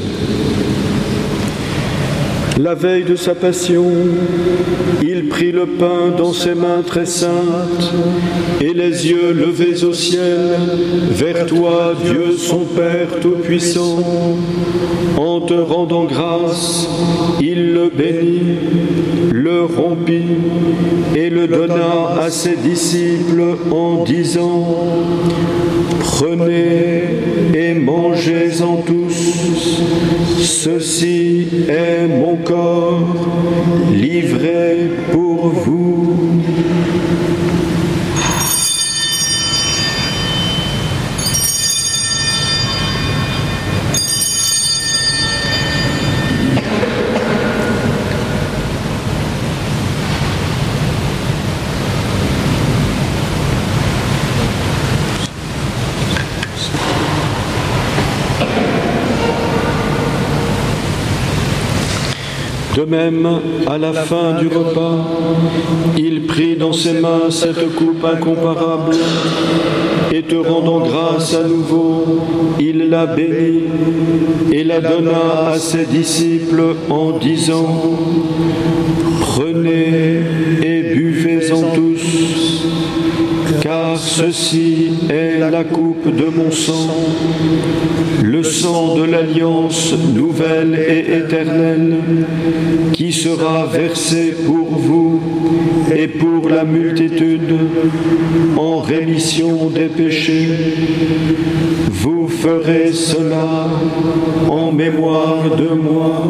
La veille de sa passion, il prit le pain dans ses mains très saintes, et les yeux levés au ciel, vers toi, Dieu son Père Tout-Puissant. En te rendant grâce, il le bénit, le rompit et le donna à ses disciples en disant : Prenez et mangez-en tous, ceci est mon corps livré pour vous. De même, à la fin du repas, il prit dans ses mains cette coupe incomparable et te rendant grâce à nouveau, il la bénit et la donna à ses disciples en disant : Prenez et buvez-en tous, car ceci est la coupe de mon sang, le sang de l'alliance nouvelle et éternelle, qui sera versé pour vous et pour la multitude en rémission des péchés. Vous ferez cela en mémoire de moi.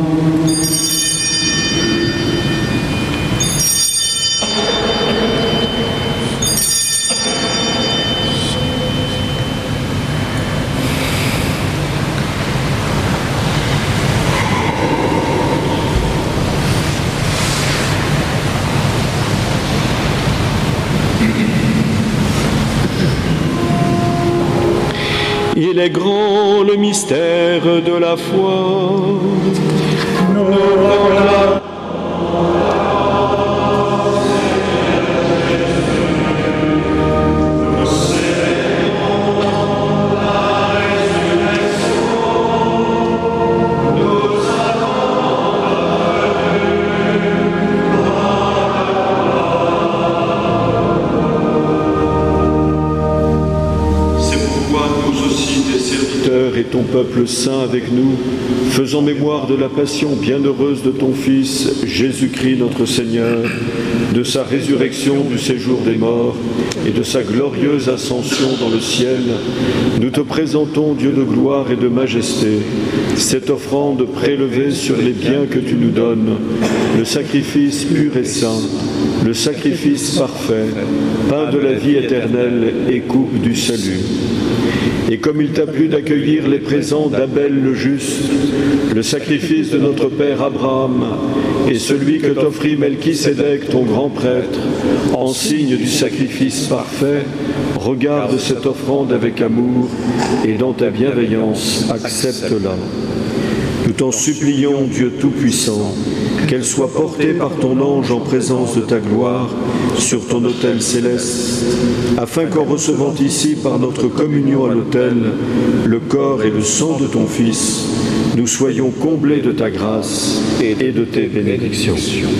Il est grand le mystère de la foi. Nous voilà. serviteur et ton peuple saint avec nous, faisant mémoire de la passion bienheureuse de ton Fils, Jésus-Christ notre Seigneur, de sa résurrection du séjour des morts et de sa glorieuse ascension dans le ciel, nous te présentons, Dieu de gloire et de majesté, cette offrande prélevée sur les biens que tu nous donnes, le sacrifice pur et saint, le sacrifice parfait, pain de la vie éternelle et coupe du salut. Et comme il t'a plu d'accueillir les présents d'Abel le juste, le sacrifice de notre père Abraham et celui que t'offrit Melchisédek, ton grand prêtre, en signe du sacrifice parfait, regarde cette offrande avec amour et dans ta bienveillance, accepte-la. Nous t'en supplions, Dieu Tout-Puissant, qu'elle soit portée par ton ange en présence de ta gloire sur ton autel céleste, afin qu'en recevant ici par notre communion à l'autel le corps et le sang de ton Fils, nous soyons comblés de ta grâce et de tes bénédictions.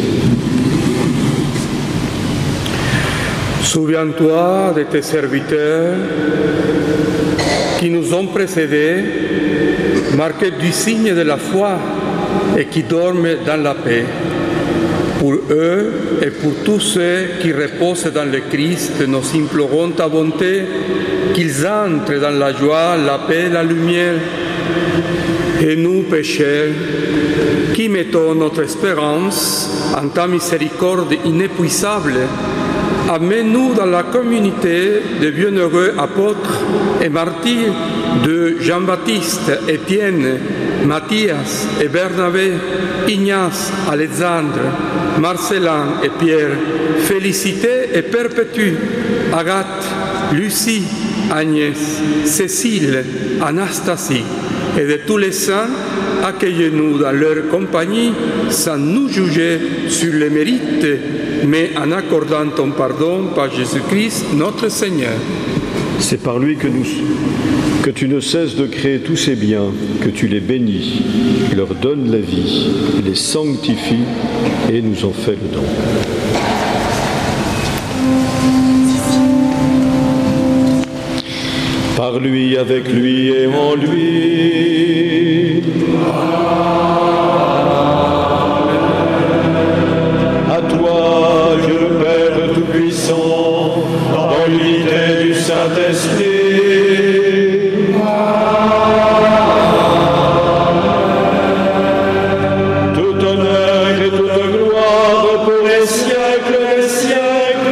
Souviens-toi de tes serviteurs qui nous ont précédés, marqués du signe de la foi et qui dorment dans la paix. Pour eux et pour tous ceux qui reposent dans le Christ, nous implorons ta bonté, qu'ils entrent dans la joie, la paix et la lumière. Et nous, pécheurs, qui mettons notre espérance en ta miséricorde inépuisable, amène-nous dans la communauté des bienheureux apôtres et martyrs de Jean-Baptiste, Étienne, Matthias et Bernabé, Ignace, Alexandre, Marcelin et Pierre, Félicité et Perpétue, Agathe, Lucie, Agnès, Cécile, Anastasie et de tous les saints, accueillez-nous dans leur compagnie sans nous juger sur les mérites, mais en accordant ton pardon par Jésus-Christ, notre Seigneur. C'est par lui que tu ne cesses de créer tous ces biens, que tu les bénis, leur donnes la vie, les sanctifies et nous en fais le don. Par lui, avec lui et en lui. À toi, Dieu le Père Tout-Puissant, dans l'unité du Saint-Esprit. Tout honneur et toute gloire pour les siècles des siècles.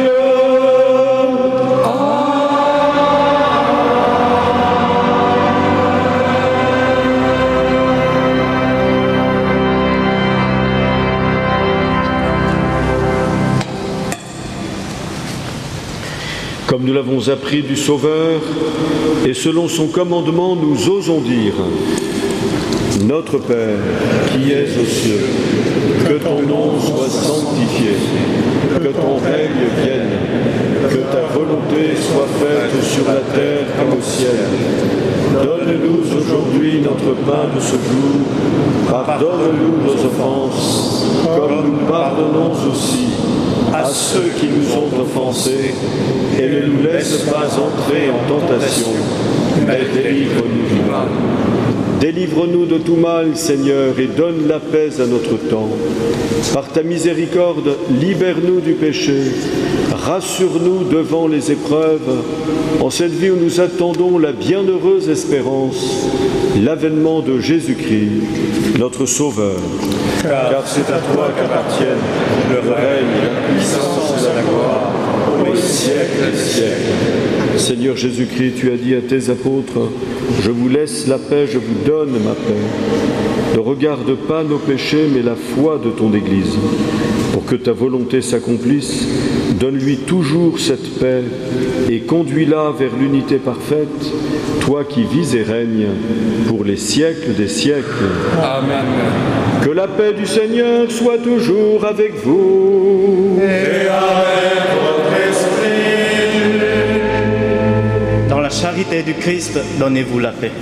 Comme nous l'avons appris du Sauveur, et selon son commandement, nous osons dire: Notre Père, qui es aux cieux, que ton nom soit sanctifié, que ton règne vienne, que ta volonté soit faite sur la terre comme au ciel. Donne-nous aujourd'hui notre pain de ce jour, pardonne-nous nos offenses, comme nous pardonnons aussi à ceux qui nous ont offensés, et ne nous laisse pas entrer en tentation, mais délivre-nous du mal. Délivre-nous de tout mal, Seigneur, et donne la paix à notre temps. Par ta miséricorde, libère-nous du péché, rassure-nous devant les épreuves, en cette vie où nous attendons la bienheureuse espérance, l'avènement de Jésus-Christ, notre Sauveur. Car c'est à toi qu'appartiennent le règne, la puissance et la gloire, pour les siècles des siècles. Seigneur Jésus-Christ, tu as dit à tes apôtres: je vous laisse la paix, je vous donne ma paix. Ne regarde pas nos péchés, mais la foi de ton Église. Pour que ta volonté s'accomplisse, donne-lui toujours cette paix et conduis-la vers l'unité parfaite, toi qui vis et règnes pour les siècles des siècles. Amen. Que la paix du Seigneur soit toujours avec vous. Et avec votre esprit. Dans la charité du Christ, donnez-vous la paix.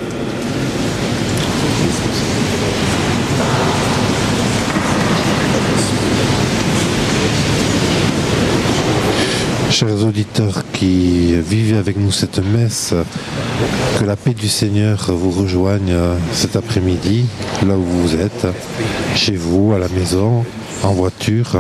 Chers auditeurs qui vivez avec nous cette messe, que la paix du Seigneur vous rejoigne cet après-midi, là où vous êtes, chez vous, à la maison, en voiture.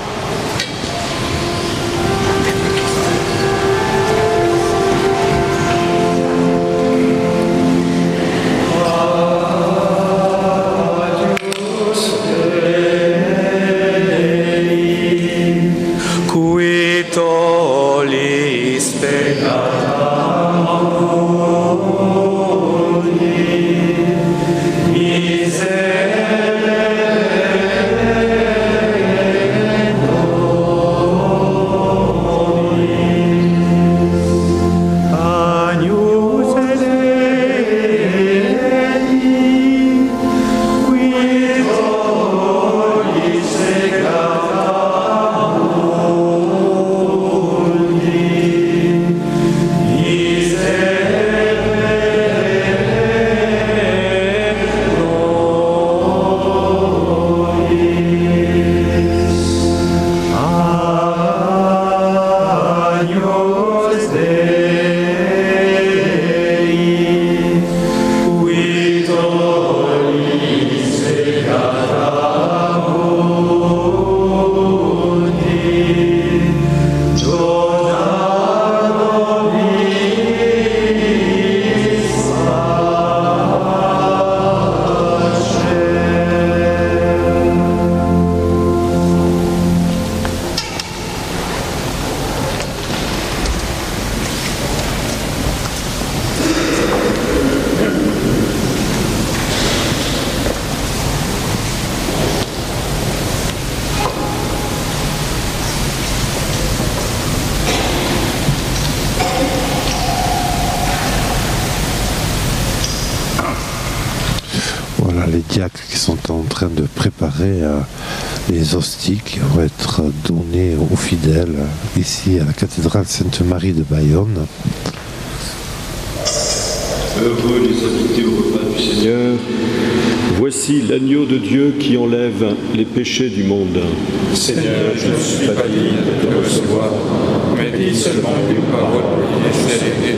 Les diacres qui sont en train de préparer les hosties qui vont être données aux fidèles ici à la cathédrale Sainte-Marie de Bayonne. Heureux les invités au repas du Seigneur, voici l'agneau de Dieu qui enlève les péchés du monde. Seigneur, je ne suis pas digne de te recevoir, mais dis seulement une parole et laisse aider.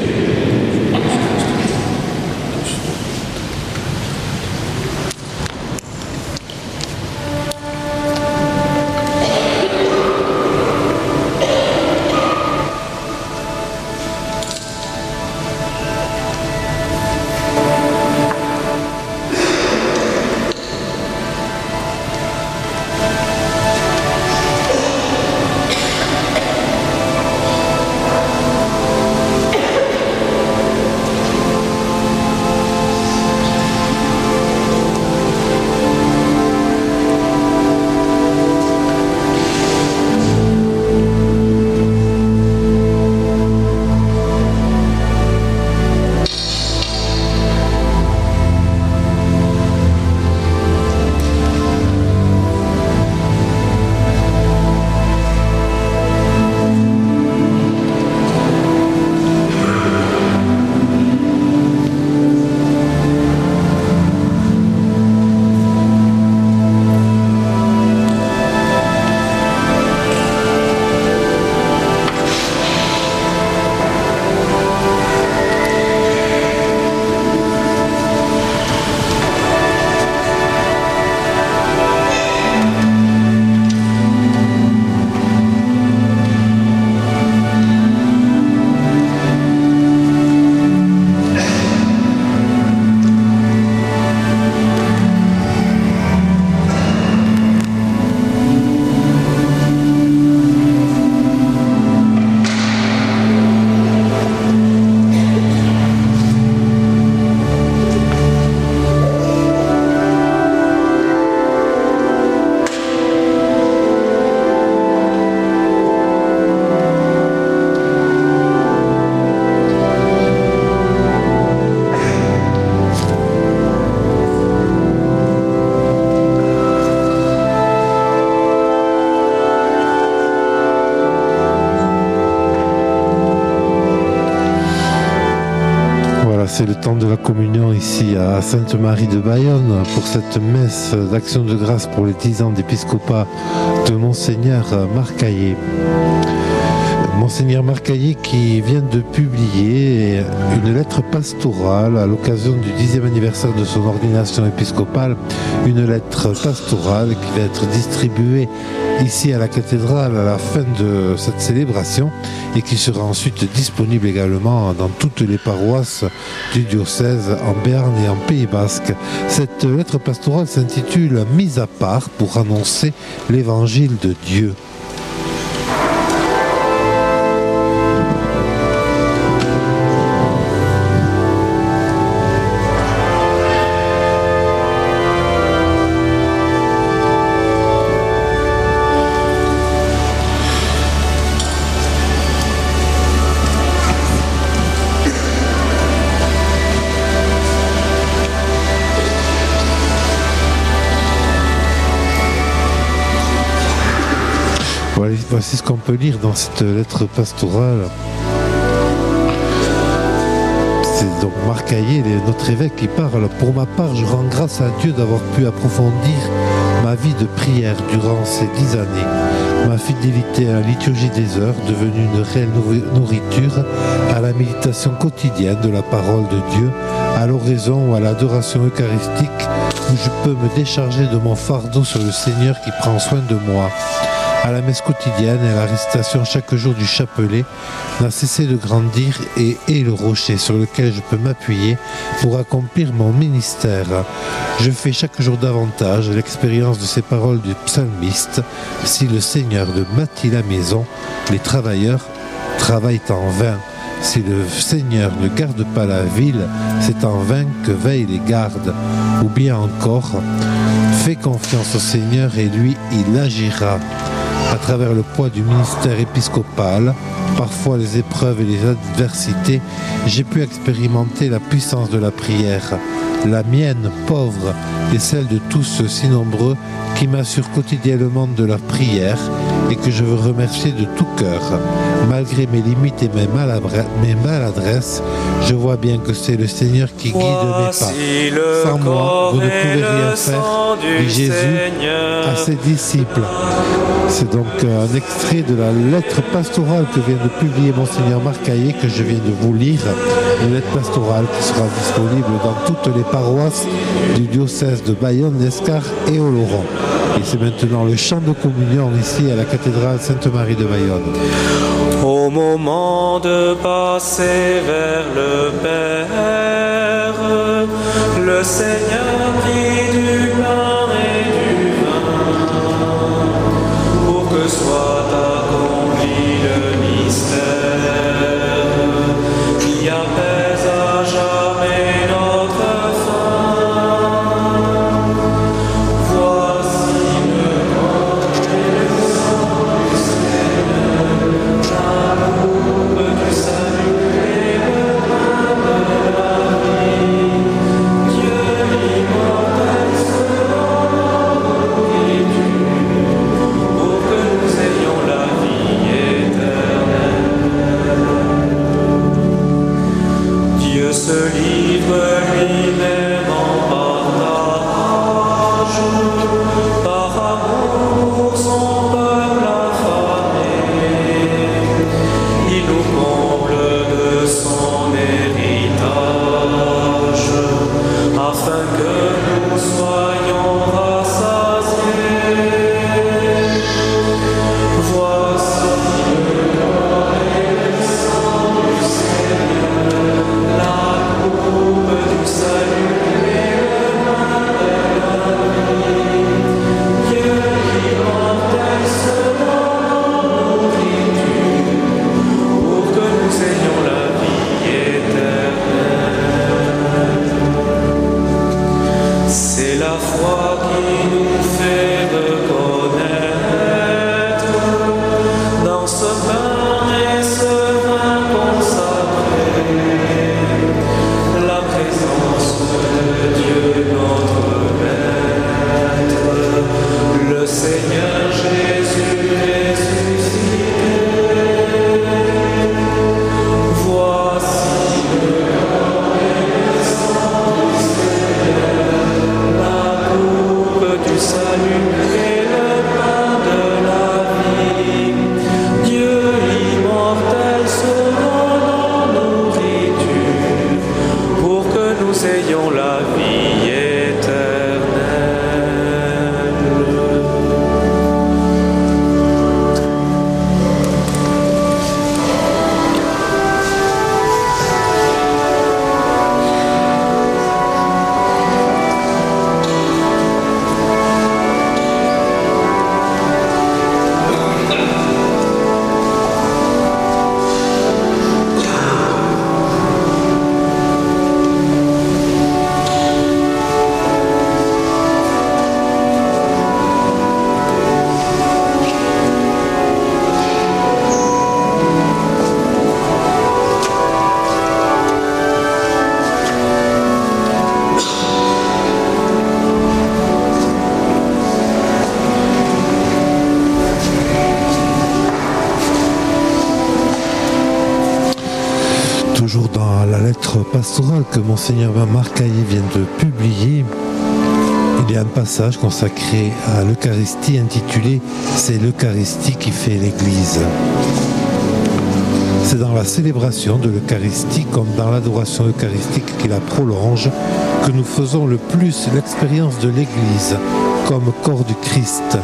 C'est le temps de la communion ici à Sainte-Marie de Bayonne pour cette messe d'action de grâce pour les 10 ans d'épiscopat de Monseigneur Marc Caillé. Monseigneur Marcaillé qui vient de publier une lettre pastorale à l'occasion du 10e anniversaire de son ordination épiscopale, une lettre pastorale qui va être distribuée ici à la cathédrale à la fin de cette célébration et qui sera ensuite disponible également dans toutes les paroisses du diocèse en Béarn et en Pays Basque. Cette lettre pastorale s'intitule « Mise à part pour annoncer l'évangile de Dieu ». Voici ce qu'on peut lire dans cette lettre pastorale. C'est donc Marcaillé, notre évêque, qui parle. Pour ma part, je rends grâce à Dieu d'avoir pu approfondir ma vie de prière durant ces 10 années. Ma fidélité à la liturgie des heures, devenue une réelle nourriture, à la méditation quotidienne de la parole de Dieu, à l'oraison ou à l'adoration eucharistique, où je peux me décharger de mon fardeau sur le Seigneur qui prend soin de moi. À la messe quotidienne et à la récitation chaque jour du chapelet, n'a cessé de grandir et est le rocher sur lequel je peux m'appuyer pour accomplir mon ministère. Je fais chaque jour davantage l'expérience de ces paroles du psalmiste. Si le Seigneur ne bâtit la maison, les travailleurs travaillent en vain. Si le Seigneur ne garde pas la ville, c'est en vain que veillent les gardes. Ou bien encore, fais confiance au Seigneur et lui, il agira. À travers le poids du ministère épiscopal, parfois les épreuves et les adversités, j'ai pu expérimenter la puissance de la prière. La mienne, pauvre, et celle de tous ceux si nombreux qui m'assurent quotidiennement de leur prière et que je veux remercier de tout cœur. Malgré mes limites et mes maladresses, je vois bien que c'est le Seigneur qui guide mes pas. Sans moi, vous ne pouvez rien faire, dit Jésus à ses disciples. C'est donc un extrait de la lettre pastorale que vient de publier Monseigneur Marcaillé, que je viens de vous lire. Une lettre pastorale qui sera disponible dans toutes les paroisses du diocèse de Bayonne, d'Escar et Oloron. Et c'est maintenant le chant de communion ici à la cathédrale Sainte-Marie de Bayonne. Au moment de passer vers le Père, le Seigneur prit du pain et du vin pour que soit accompli le mystère qui apaise à jamais notre faim. Voici le corps et le sang du Seigneur, la coupe du salut et le pain de la vie. Dieu immortel. ayons la vie éternelle. Toujours dans la lettre pastorale que Monseigneur Marcaillet vient de publier, il y a un passage consacré à l'Eucharistie intitulé « C'est l'Eucharistie qui fait l'Église ». C'est dans la célébration de l'Eucharistie comme dans l'adoration eucharistique qui la prolonge que nous faisons le plus l'expérience de l'Église comme corps du Christ.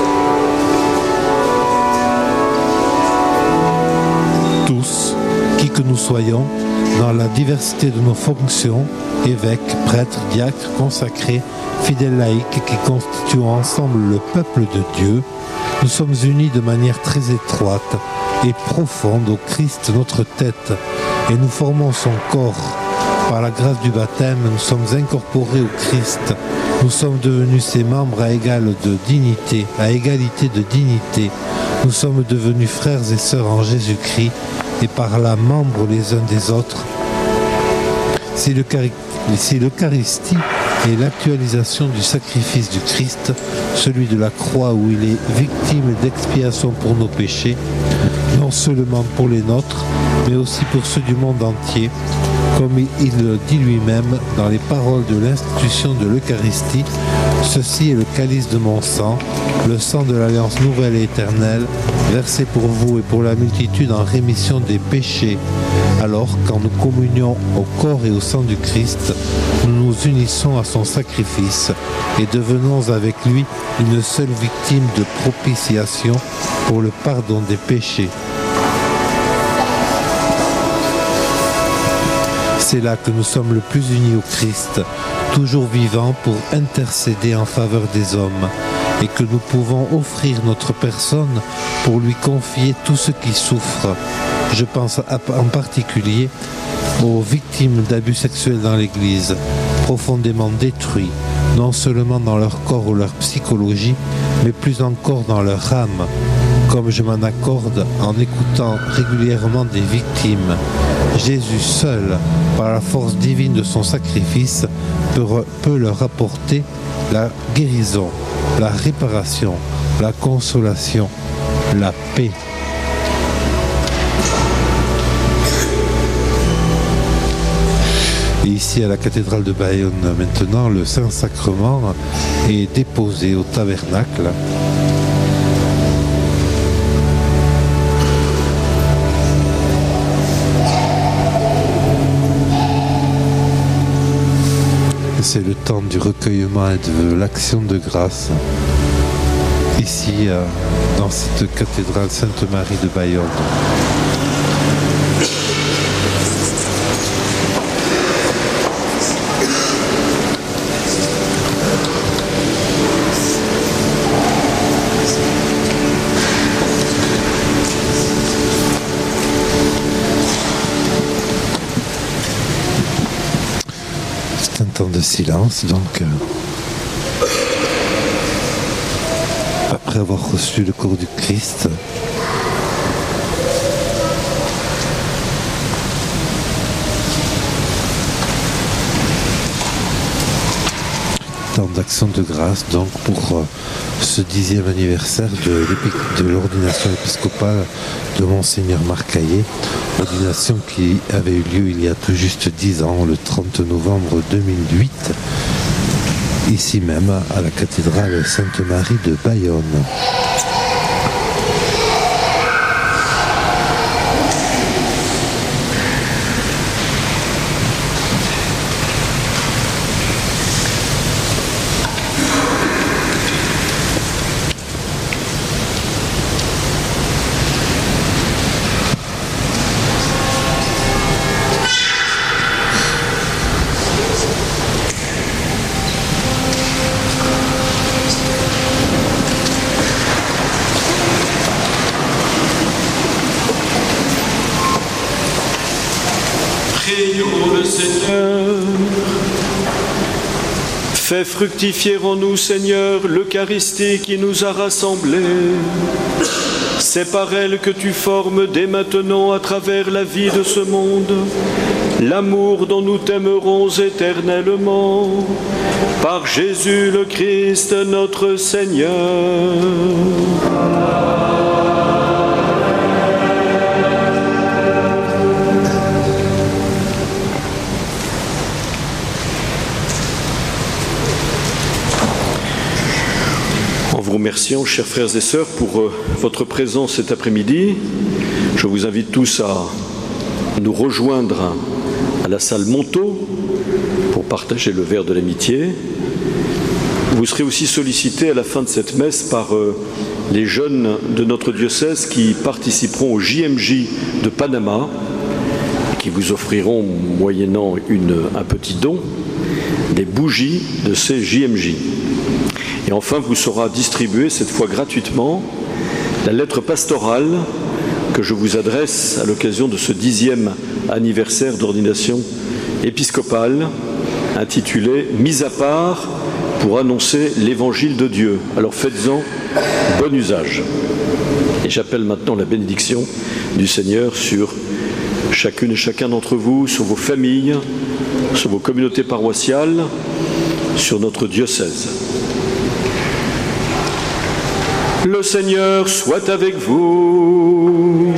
Tous, qui que nous soyons, dans la diversité de nos fonctions, évêques, prêtres, diacres, consacrés, fidèles laïcs qui constituons ensemble le peuple de Dieu, nous sommes unis de manière très étroite et profonde au Christ notre tête, et nous formons son corps. Par la grâce du baptême, nous sommes incorporés au Christ. Nous sommes devenus ses membres à égalité de dignité. Nous sommes devenus frères et sœurs en Jésus-Christ, et par là membres les uns des autres. Si l'Eucharistie est l'actualisation du sacrifice du Christ, celui de la croix où il est victime d'expiation pour nos péchés, non seulement pour les nôtres, mais aussi pour ceux du monde entier, comme il le dit lui-même dans les paroles de l'institution de l'Eucharistie, « Ceci est le calice de mon sang, le sang de l'alliance nouvelle et éternelle, versé pour vous et pour la multitude en rémission des péchés. » Alors, quand nous communions au corps et au sang du Christ, nous nous unissons à son sacrifice et devenons avec lui une seule victime de propitiation pour le pardon des péchés. C'est là que nous sommes le plus unis au Christ, toujours vivant pour intercéder en faveur des hommes, et que nous pouvons offrir notre personne pour lui confier tout ce qui souffre. Je pense en particulier aux victimes d'abus sexuels dans l'Église, profondément détruits, non seulement dans leur corps ou leur psychologie, mais plus encore dans leur âme, comme je m'en accorde en écoutant régulièrement des victimes. Jésus seul, par la force divine de son sacrifice, peut leur apporter la guérison, la réparation, la consolation, la paix. Et ici à la cathédrale de Bayonne maintenant, le Saint-Sacrement est déposé au tabernacle. C'est le temps du recueillement et de l'action de grâce, ici dans cette cathédrale Sainte-Marie de Bayonne. Un temps de silence, donc après avoir reçu le corps du Christ, temps d'action de grâce donc pour ce 10e anniversaire de l'ordination épiscopale de Monseigneur Marcaillet, ordination qui avait eu lieu il y a tout juste 10 ans, le 30 novembre 2008, ici même à la cathédrale Sainte-Marie de Bayonne. Fais fructifier en nous, Seigneur, l'Eucharistie qui nous a rassemblés. C'est par elle que tu formes dès maintenant à travers la vie de ce monde l'amour dont nous t'aimerons éternellement. Par Jésus le Christ, notre Seigneur. En vous remerciant, chers frères et sœurs, pour votre présence cet après-midi, je vous invite tous à nous rejoindre à la salle Montaut pour partager le verre de l'amitié. Vous serez aussi sollicités à la fin de cette messe par les jeunes de notre diocèse qui participeront au JMJ de Panama et qui vous offriront, moyennant un petit don, des bougies de ces JMJ. Et enfin, vous sera distribuée, cette fois gratuitement, la lettre pastorale que je vous adresse à l'occasion de ce 10e anniversaire d'ordination épiscopale, intitulée « Mise à part pour annoncer l'évangile de Dieu ». Alors faites-en bon usage. Et j'appelle maintenant la bénédiction du Seigneur sur chacune et chacun d'entre vous, sur vos familles, sur vos communautés paroissiales, sur notre diocèse. Le Seigneur soit avec vous.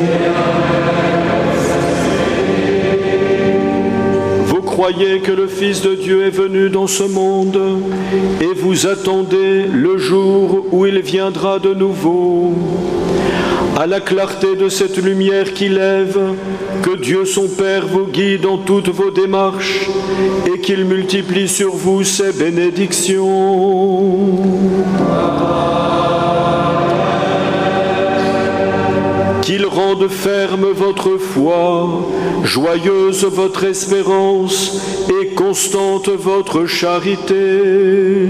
Vous croyez que le Fils de Dieu est venu dans ce monde et vous attendez le jour où il viendra de nouveau. À la clarté de cette lumière qui lève, que Dieu son Père vous guide dans toutes vos démarches et qu'il multiplie sur vous ses bénédictions. Qu'il rende ferme votre foi, joyeuse votre espérance et constante votre charité.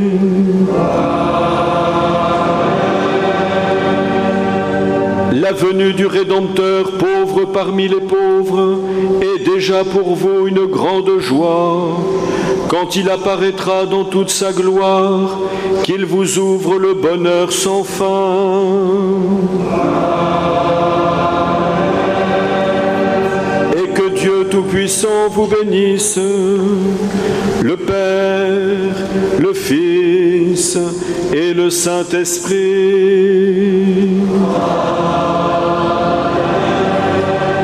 La venue du Rédempteur, pauvre parmi les pauvres, est déjà pour vous une grande joie. Quand il apparaîtra dans toute sa gloire, qu'il vous ouvre le bonheur sans fin. Dieu Tout-Puissant vous bénisse, le Père, le Fils et le Saint-Esprit.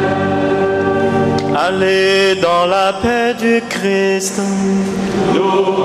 Allez dans la paix du Christ. Nous